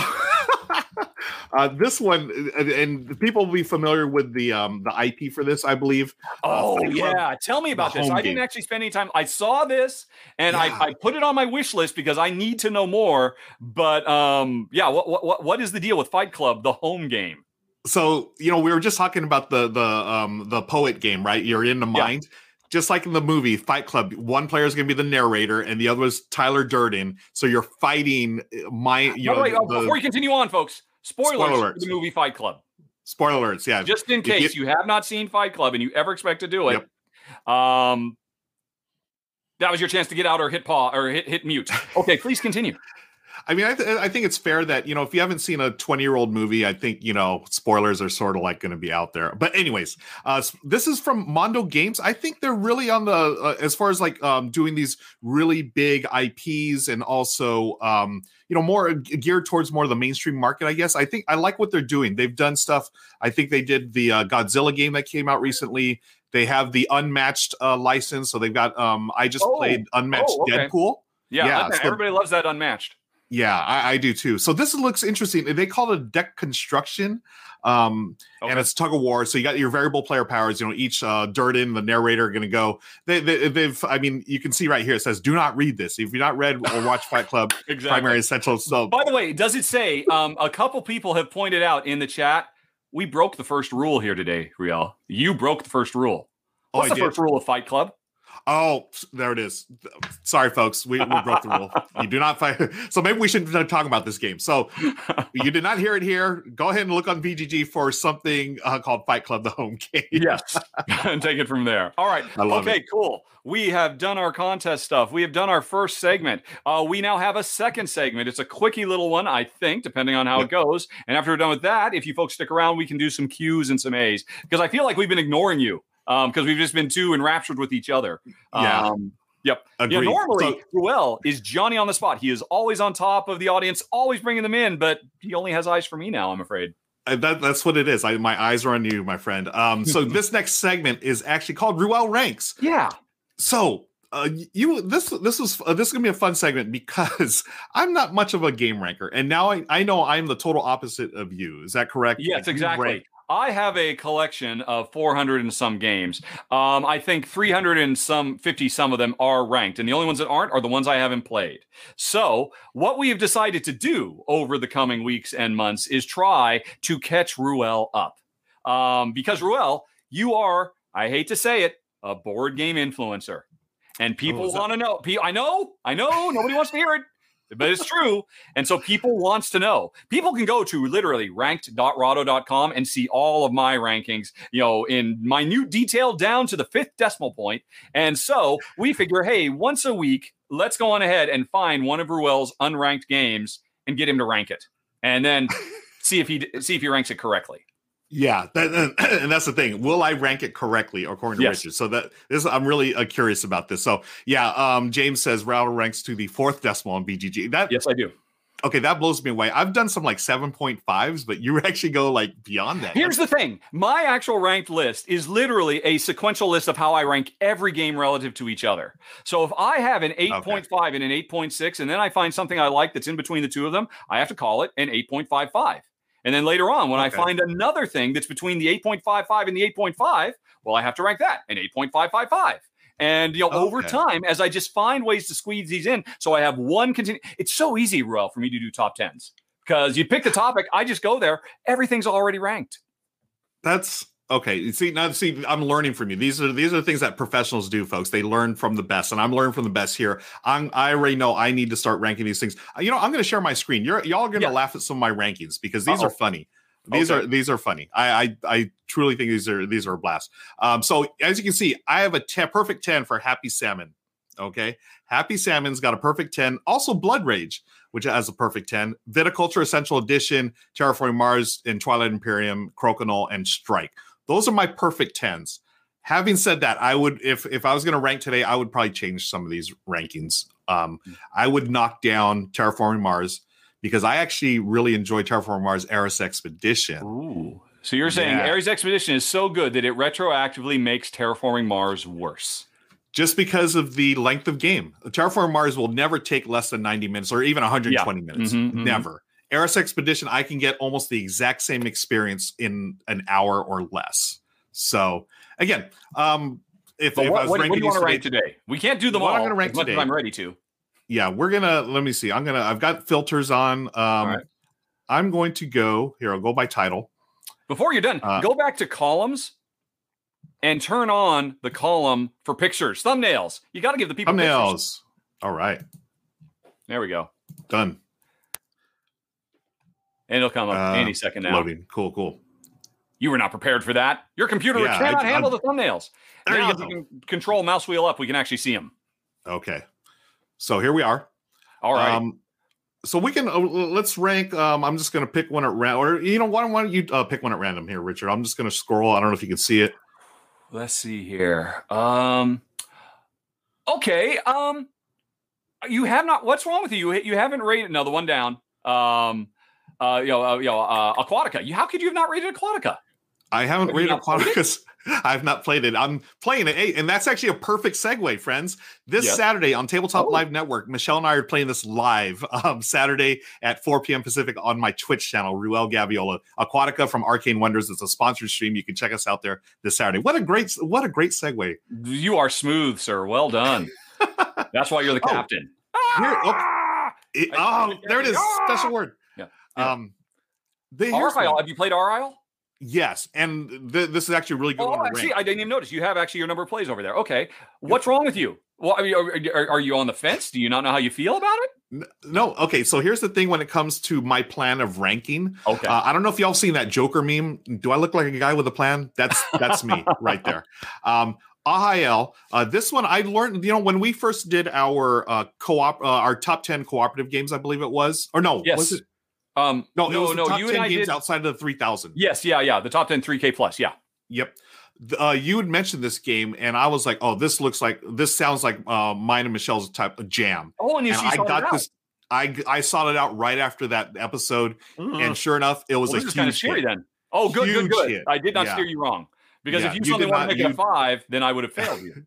uh, this one, and, and people will be familiar with the um, the I P for this, I believe. Oh, uh, yeah. Tell me about this. I didn't game. actually spend any time. I saw this, and yeah. I, I put it on my wish list because I need to know more. But, um, yeah, what, what what is the deal with Fight Club, the home game? So, you know, we were just talking about the the um, the poet game, right? You're in the mind. Yeah. Just like in the movie Fight Club, one player is going to be the narrator, and the other is Tyler Durden. So you're fighting my. You know, wait, the, before you continue on, folks, spoilers spoiler for the movie Fight Club. Spoiler alerts, yeah. Just in case you, you have not seen Fight Club and you ever expect to do it, yep. um, that was your chance to get out or hit pause or hit hit mute. Okay, please continue. I mean, I, th- I think it's fair that, you know, if you haven't seen a twenty year old movie, I think, you know, spoilers are sort of like going to be out there. But anyways, uh, this is from Mondo Games. I think they're really on the, uh, as far as like um, doing these really big I Ps and also, um, you know, more geared towards more of the mainstream market, I guess. I think I like what they're doing. They've done stuff. I think they did the uh, Godzilla game that came out recently. They have the Unmatched uh, license. So they've got, um, I just oh. played Unmatched oh, okay. Deadpool. Yeah, yeah so, everybody loves that Unmatched. Yeah, I, I do too. So this looks interesting. They call it deck construction, um, okay. and it's tug of war. So you got your variable player powers. You know, each uh, Durden, the narrator, are going to go. They, they, they've. I mean, you can see right here. It says, "Do not read this if you're not read or watch Fight Club." Exactly. Primary essential. So, by the way, does it say? Um, a couple people have pointed out in the chat. We broke the first rule here today, Riel. You broke the first rule. What's oh, the did. first rule of Fight Club? Oh, there it is. Sorry, folks. We, we broke the rule. You do not fight. So maybe we shouldn't talk about this game. So you did not hear it here. Go ahead and look on V G G for something uh, called Fight Club, the home game. Yes. And take it from there. All right. Okay, it. Cool. We have done our contest stuff. We have done our first segment. Uh, we now have a second segment. It's a quickie little one, I think, depending on how yep. it goes. And after we're done with that, if you folks stick around, we can do some Q's and some A's. Because I feel like we've been ignoring you. Um, because we've just been too enraptured with each other. Yeah. Um, yep. Agreed. Yeah, normally, so, Ruel is Johnny on the spot. He is always on top of the audience, always bringing them in, but he only has eyes for me now, I'm afraid. That, that's what it is. I, my eyes are on you, my friend. Um, so this next segment is actually called Ruel Ranks. Yeah. So uh, you this this was uh, this is gonna be a fun segment because I'm not much of a game ranker, and now I, I know I'm the total opposite of you. Is that correct? Yes, like, exactly. I have a collection of four hundred and some games. Um, I think three hundred and some fifty some of them are ranked, and the only ones that aren't are the ones I haven't played. So what we have decided to do over the coming weeks and months is try to catch Ruel up. Um, because Ruel, you are, I hate to say it, a board game influencer. And people oh, want to know. I know, I know, nobody wants to hear it. But it's true. And so people wants to know. People can go to literally ranked dot rahdo dot com and see all of my rankings, you know, in minute detail down to the fifth decimal point. And so we figure, hey, once a week, let's go on ahead and find one of Ruel's unranked games and get him to rank it. And then see if he see if he ranks it correctly. Yeah, that, and that's the thing. Will I rank it correctly according to yes. Richard? So that this, I'm really uh, curious about this. So yeah, um, James says Rahdo ranks to the fourth decimal on B G G. That yes, I do. Okay, that blows me away. I've done some like seven point fives, but you actually go like beyond that. Here's the thing. My actual ranked list is literally a sequential list of how I rank every game relative to each other. So if I have an eight point five okay. and an eight point six, and then I find something I like that's in between the two of them, I have to call it an eight point five five. And then later on, when okay. I find another thing that's between the eight point five five and the eight point five, well, I have to rank that an eight point five five five. And, you know, okay. over time, as I just find ways to squeeze these in, so I have one continue. It's so easy, Ruel, for me to do top tens because you pick the topic, I just go there. Everything's already ranked. That's okay. See, now, see, I'm learning from you. These are these are the things that professionals do, folks. They learn from the best, and I'm learning from the best here. I'm, I already know I need to start ranking these things. You know, I'm going to share my screen. You're y'all are going to yeah. laugh at some of my rankings because these Uh-oh. are funny. These okay. are these are funny. I, I I truly think these are these are a blast. Um, so as you can see, I have a ten, perfect ten for Happy Salmon. Okay, Happy Salmon's got a perfect ten. Also, Blood Rage, which has a perfect ten. Viticulture Essential Edition, Terraforming Mars, and Twilight Imperium, Crokinole, and Strike. Those are my perfect tens. Having said that, I would if if I was going to rank today, I would probably change some of these rankings. Um, I would knock down Terraforming Mars. Because I actually really enjoy Terraforming Mars Ares Expedition. Ooh. So you're saying yeah. Ares Expedition is so good that it retroactively makes Terraforming Mars worse? Just because of the length of game. Terraforming Mars will never take less than ninety minutes or even one hundred twenty yeah. minutes. Mm-hmm, never. Mm-hmm. Ares Expedition, I can get almost the exact same experience in an hour or less. So, again, um, if, if what, I was what, ranking what do you want to today, rank today? We can't do them what all I'm gonna rank as much today, as I'm ready to. Yeah, we're gonna let me see. I'm gonna I've got filters on. Um right. I'm going to go here. I'll go by title. Before you're done, uh, go back to columns and turn on the column for pictures, thumbnails. You got to give the people thumbnails. Pictures. All right. There we go. Done. And it'll come up uh, any second now. Loading. Cool, cool. You were not prepared for that. Your computer yeah, cannot I, handle I'm, the thumbnails. There you go. Can control mouse wheel up. We can actually see them. Okay. So here we are. All right. Um, So we can uh, let's rank. Um, I'm just gonna pick one at random, or you know, why don't, why don't you uh, pick one at random here, Richard? I'm just gonna scroll. I don't know if you can see it. Let's see here. Um, okay. Um, you have not. What's wrong with you? You, you haven't rated. No, the one down. Um, uh, you know, uh, you know, uh, Aquatica. You, how could you have not rated Aquatica? I haven't Have rated Aquatica because I've not played it. I'm playing it. Hey, and that's actually a perfect segue, friends. This Yep. Saturday on Tabletop Oh. Live Network, Michelle and I are playing this live um, Saturday at four p.m. Pacific on my Twitch channel, Ruel Gaviola. Aquatica from Arcane Wonders. It's a sponsored stream. You can check us out there this Saturday. What a great, what a great segue. You are smooth, sir. Well done. That's why you're the Oh, captain. Here, oh, Ah! it- I- oh, there it is. Ah! Special word. Yeah. Yeah. Um, the, here's R I L. one. Have you played R I L? Yes, and th- this is actually a really good Oh, one I to see. rank. I didn't even notice. You have actually your number of plays over there. Okay. What's wrong with you? Well, I mean, are, are, are you on the fence? Do you not know how you feel about it? N- No, okay. So here's the thing when it comes to my plan of ranking. Okay. Uh, I don't know if y'all seen that Joker meme. Do I look like a guy with a plan? That's that's me right there. Um, Ahael, uh, this one I learned. You know, when we first did our uh, co-op, uh, our top ten cooperative games, I believe it was, or no, Yes. was it? Um, No, no, it was the no. top You ten and I games did. outside of the three thousand. Yes, yeah, yeah. The top ten three K plus. Yeah. Yep. Th- Uh, you had mentioned this game, and I was like, "Oh, this looks like this sounds like uh, mine and Michelle's type of jam." Oh, and you And see, I got this. I I sought it out right after that episode, and sure enough, it was well, a this is kind of huge scary hit. then. Oh, good, good, Huge good. hit. I did not Yeah. steer you wrong. Because Yeah, if you, you suddenly did want not- to make it a you- five, then I would have failed you.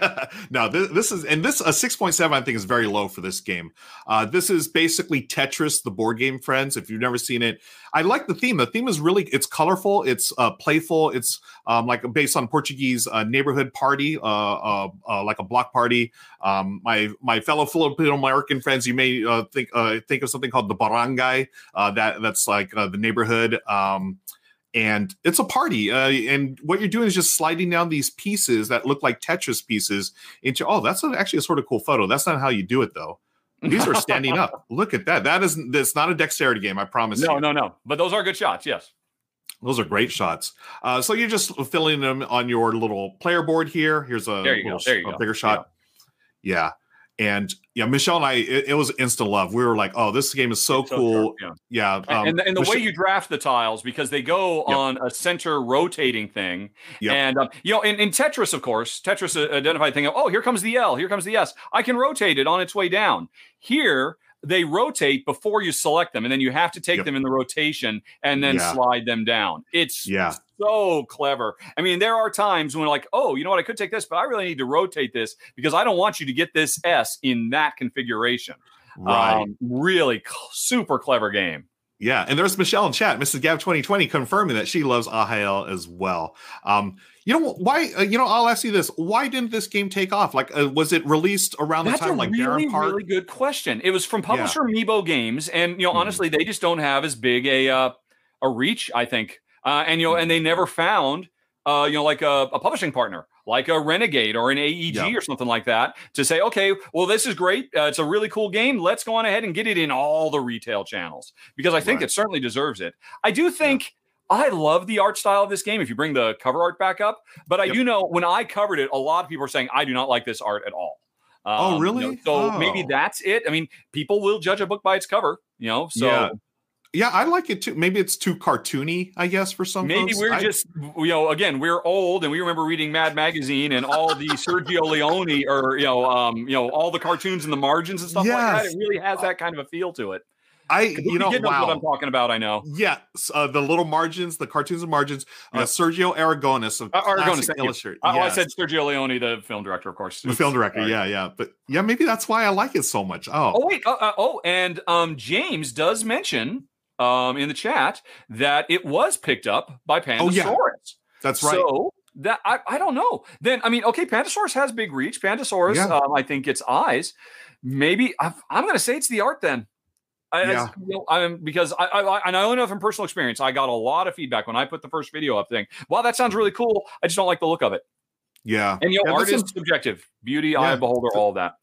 No, this, this is and this a six point seven I think is very low for this game. Uh, this is basically Tetris, the board game, friends. If you've never seen it, I like the theme. The theme is really it's colorful, it's uh, playful, it's um, like based on Portuguese uh, neighborhood party, uh, uh, uh, like a block party. Um, my my fellow Filipino American friends, you may uh, think uh, think of something called the barangay. Uh, that that's like uh, the neighborhood. Um, and it's a party. Uh, and what you're doing is just sliding down these pieces that look like Tetris pieces into, oh, that's actually a sort of cool photo. That's not how you do it, though. These are standing up. Look at that. That is, that's not a dexterity game, I promise No, you. no, no. But those are good shots, yes. Those are great shots. Uh, so you're just filling them on your little player board here. Here's a, There you little, go. There you a go. bigger shot. Yeah. And yeah, Michelle and I, it, it was instant love. We were like, oh, this game is so It's so cool. sharp, yeah. Yeah. Um, and, and the Michelle- way you draft the tiles, because they go Yep. on a center rotating thing. Yep. And, um, you know, in, in Tetris, of course, Tetris uh, identified thing of, oh, here comes the L, here comes the S. I can rotate it on its way down. Here, they rotate before you select them, and then you have to take Yep. them in the rotation and then Yeah. slide them down. It's Yeah. so clever. I mean, there are times when like, oh, you know what, I could take this, but I really need to rotate this because I don't want you to get this S in that configuration. Right. Um, really cl- super clever game. Yeah, and there's Michelle in chat, Missus Gav twenty twenty, confirming that she loves Ahael as well. Um, you know why? Uh, you know, I'll ask you this: why didn't this game take off? Like, uh, was it released around That's the time a like really, Baron Park? really good question. It was from publisher Meebo Games, and you know, Mhm. honestly, they just don't have as big a uh, a reach, I think. Uh, and you know, and they never found, uh, you know, like a, a publishing partner, like a Renegade or an A E G Yeah. or something like that, to say, okay, well, this is great. Uh, it's a really cool game. Let's go on ahead and get it in all the retail channels because I think Right. it certainly deserves it. I do think. I love the art style of this game. If you bring the cover art back up, but I Yep. do know when I covered it, a lot of people are saying I do not like this art at all. Oh, Um, really? you know, so Oh. maybe that's it. I mean, people will judge a book by its cover, you know. So Yeah. Yeah, I like it too. Maybe it's too cartoony, I guess, for some maybe folks. we're I- just, you know, again, we're old and we remember reading Mad Magazine and all the Sergio Leone or you know, um, you know, all the cartoons in the margins and stuff like that. Yes. It really has that kind of a feel to it. I, Who you know, kid knows what I'm wow. talking about. I know. Yeah, s- uh, the little margins, the cartoons and margins. Uh, Yep. Sergio Aragonis of Uh, Aragonis, Classic thank you. Illustrator. Uh, oh, I Yes. said Sergio Leone, the film director, of course. the film director. Sorry. Yeah, yeah, but yeah, maybe that's why I like it so much. Oh, Oh wait. Uh, uh, oh, and um, James does mention um in the chat that it was picked up by Pandasaurus. Oh, yeah. that's right. So that I, I don't know. Then I mean, okay, Pandasaurus has big reach. Pandasaurus, Yeah. um, I think it's eyes. Maybe I've, I'm going to say it's the art then. I, I- Yeah. you know, I'm because I, I and I only know from personal experience. I got a lot of feedback when I put the first video up. Thing, wow, that sounds really cool. I just don't like the look of it. yeah, And you know, Yeah, art this is subjective. Beauty, eye Yeah. of beholder, all of that.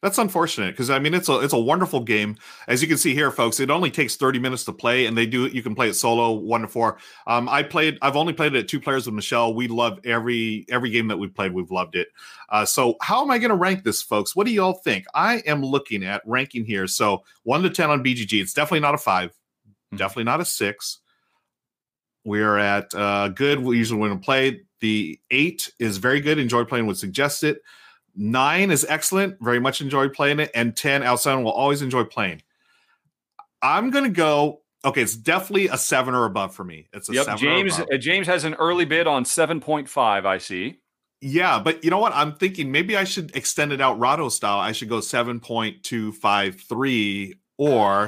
That's unfortunate because I mean it's a it's a wonderful game. As you can see here, folks, it only takes thirty minutes to play, and they do you can play it solo, one to four. Um, I played. I've only played it at two players with Michelle. We love every every game that we've played. We've loved it. Uh, so how am I going to rank this, folks? What do y'all think? I am looking at ranking here. So one to ten on B G G. It's definitely not a five. Mm-hmm. Definitely not a six. We're at uh, good. We usually want to play. The eight is very good. Enjoy playing. Would suggest it. Nine is excellent. Very much enjoy playing it. And ten, outside will always enjoy playing. I'm going to go. Okay, it's definitely a seven or above for me. It's a yep, seven James, or above. James has an early bid on seven point five, I see. Yeah, but you know what? I'm thinking maybe I should extend it out Rahdo style. I should go seven point two five three or.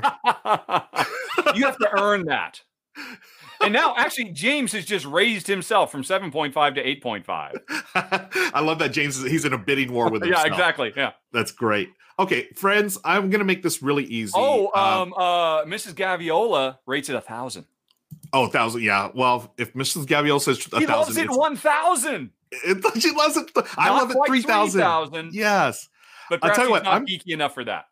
You have to earn that. And now, actually, James has just raised himself from seven point five to eight point five. I love that James is he's in a bidding war with himself. Yeah, exactly. Yeah. That's great. Okay, friends, I'm going to make this really easy. Oh, um, um, uh, Missus Gaviola rates it a thousand. Oh, a thousand. Yeah. Well, if Missus Gaviola says a he thousand, loves it one thousand. It, she loves it. I Not love it three thousand. Yes. But perhaps I'll tell you what, not I'm geeky enough for that.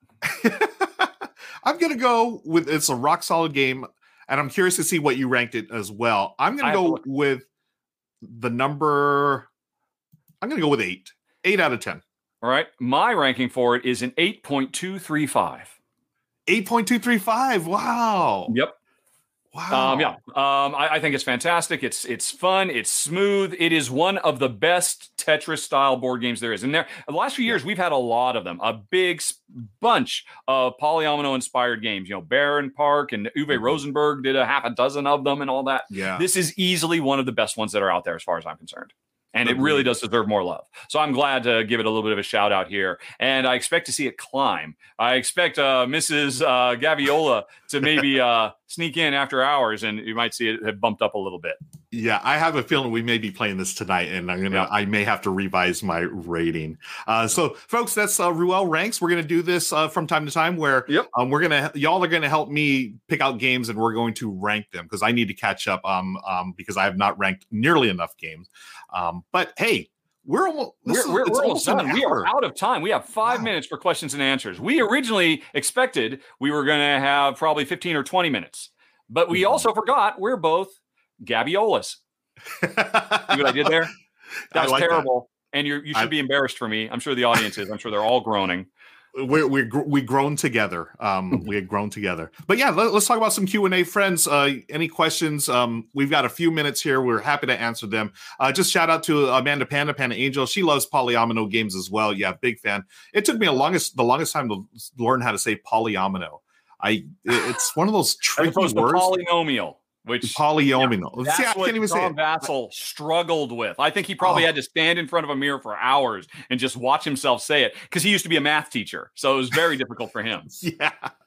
I'm going to go with it's a rock solid game. And I'm curious to see what you ranked it as well. I'm going to go with the number. I'm going to go with eight. Eight out of ten. All right. My ranking for it is an eight point two three five. eight point two three five. Wow. Yep. Wow. Um, yeah. Um, I, I think it's fantastic. It's it's fun. It's smooth. It is one of the best Tetris style board games there is. And there, the last few years, we've had a lot of them. A big bunch of Polyomino inspired games. You know, Baron Park and Uwe Rosenberg did a half a dozen of them and all that. Yeah. This is easily one of the best ones that are out there, as far as I'm concerned. And it really does deserve more love. So I'm glad to give it a little bit of a shout out here. And I expect to see it climb. I expect uh, Missus Uh, Gaviola to maybe uh, sneak in after hours, and you might see it have bumped up a little bit. Yeah, I have a feeling we may be playing this tonight, and I'm gonna. Yeah. I may have to revise my rating. Uh, so, folks, that's uh, Ruel Ranks. We're gonna do this uh, from time to time, where yep. um, we're gonna y'all are gonna help me pick out games, and we're going to rank them because I need to catch up. Um, um, because I have not ranked nearly enough games. Um, but hey, we're almost we're, is, we're, we're almost done. We are out of time. We have five wow. minutes for questions and answers. We originally expected we were gonna have probably fifteen or twenty minutes, but we mm-hmm. also forgot we're both Gaviolas. See what I did there? That was like terrible. That. And you you should I, be embarrassed for me. I'm sure the audience is. I'm sure they're all groaning. We're we we grown together. Um, we had grown together. But yeah, let, let's talk about some Q and A, friends. Uh, any questions? Um, we've got a few minutes here. We're happy to answer them. Uh, just shout out to Amanda Panda Panda Angel. She loves Polyomino games as well. Yeah, big fan. It took me a longest the longest time to learn how to say Polyomino. I it's one of those tricky As opposed words. To polynomial. Which polyomino. Yeah, that's See, I what can't even John say Vassal struggled with. I think he probably oh. had to stand in front of a mirror for hours and just watch himself say it because he used to be a math teacher, so it was very difficult for him. Yeah.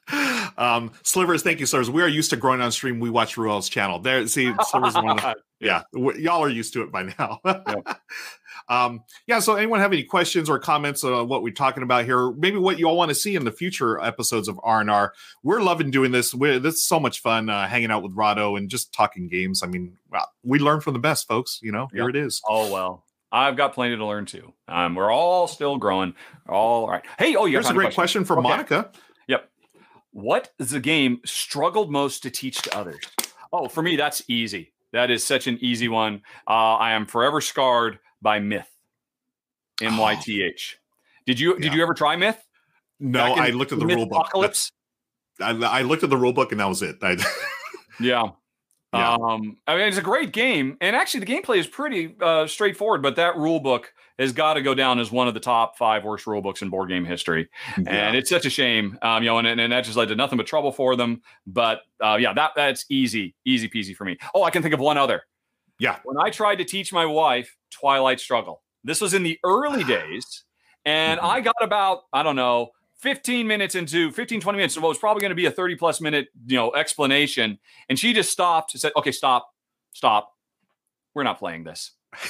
Um, Slivers, thank you, Slivers. We are used to growing on stream. We watch Ruel's channel. There, see, Slivers. One of the, yeah, y'all are used to it by now. Yeah. Um, yeah, so anyone have any questions or comments on what we're talking about here? Maybe what you all want to see in the future episodes of R and R. We're loving doing this. We're, this is so much fun uh, hanging out with Rahdo and just talking games. I mean, well, we learn from the best, folks. You know, here yep. it is. Oh, well. I've got plenty to learn, too. Um, we're all still growing. All right. Hey, oh, you Here's a great question, question from okay. Monica. Yep. What is the game struggled most to teach to others? Oh, for me, that's easy. That is such an easy one. Uh, I am forever scarred by Myth. M Y T H. Did you did yeah. you ever try Myth? No, I looked at the rule book. Apocalypse? I, I looked at the rule book and that was it. I, yeah. yeah. Um, I mean, it's a great game. And actually, the gameplay is pretty uh, straightforward, but that rule book has got to go down as one of the top five worst rule books in board game history. Yeah. And it's such a shame, um, you know, and, and that just led to nothing but trouble for them. But uh, yeah, that that's easy, easy peasy for me. Oh, I can think of one other. Yeah. When I tried to teach my wife Twilight Struggle, this was in the early days, and mm-hmm. I got about, I don't know, fifteen minutes into, fifteen, twenty minutes, so it was probably going to be a thirty plus minute, you know, explanation, and she just stopped and said, okay, stop, stop. We're not playing this.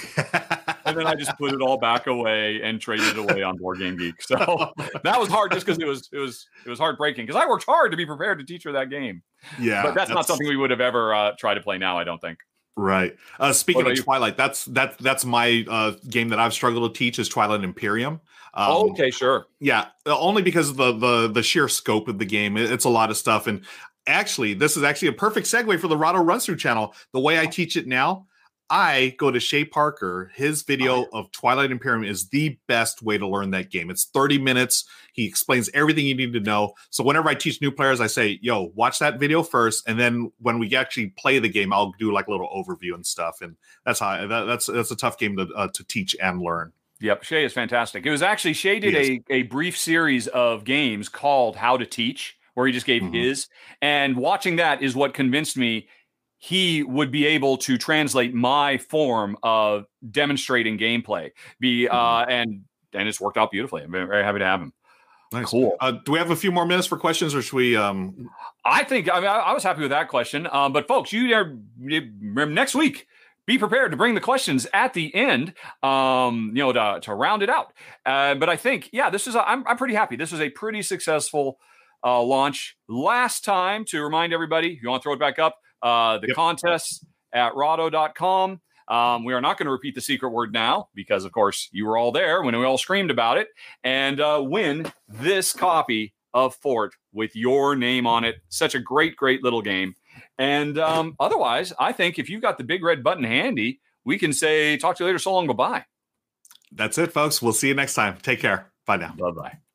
And then I just put it all back away and traded it away on Board Game Geek. So that was hard just because it was, it was, it was heartbreaking because I worked hard to be prepared to teach her that game. Yeah. But that's, that's... not something we would have ever uh, tried to play now, I don't think. Right. Uh, What speaking about of you? Twilight, that's that that's my uh, game that I've struggled to teach is Twilight Imperium. Oh, Um, okay, sure. yeah, uh, only because of the the the sheer scope of the game. It- It's a lot of stuff, and actually, this is actually a perfect segue for the Rahdo Runs Through channel. The way I teach it now, I go to Shay Parker. His Oh, video of Twilight Imperium is the best way to learn that game. It's thirty minutes. He explains everything you need to know. So whenever I teach new players, I say, "Yo, watch that video first, and then when we actually play the game, I'll do like a little overview and stuff." And that's how I, that, that's that's a tough game to uh, to teach and learn. yep, Shay is fantastic. It was actually Shay did He is. a, a brief series of games called How to Teach, where he just gave Mhm. his. And watching that is what convinced me he would be able to translate my form of demonstrating gameplay. Be uh, and and it's worked out beautifully. I'm very, very happy to have him. Nice. Cool. Uh, do we have a few more minutes for questions, or should we? Um... I think I mean I, I was happy with that question. Um, but folks, you are you- next week. Be prepared to bring the questions at the end, um, you know, to, to round it out. Uh, but I think, yeah, this is, a, I'm, I'm pretty happy. This was a pretty successful uh, launch. Last time, to remind everybody, if you want to throw it back up, uh, the Yep. contests at rahdo dot com. Um, we are not going to repeat the secret word now because, of course, you were all there when we all screamed about it, and uh, win this copy of Fort with your name on it. Such a great, great little game. And um, otherwise, I think if you've got the big red button handy, we can say, talk to you later. So long. Bye-bye. That's it, folks. We'll see you next time. Take care. Bye now. Bye-bye.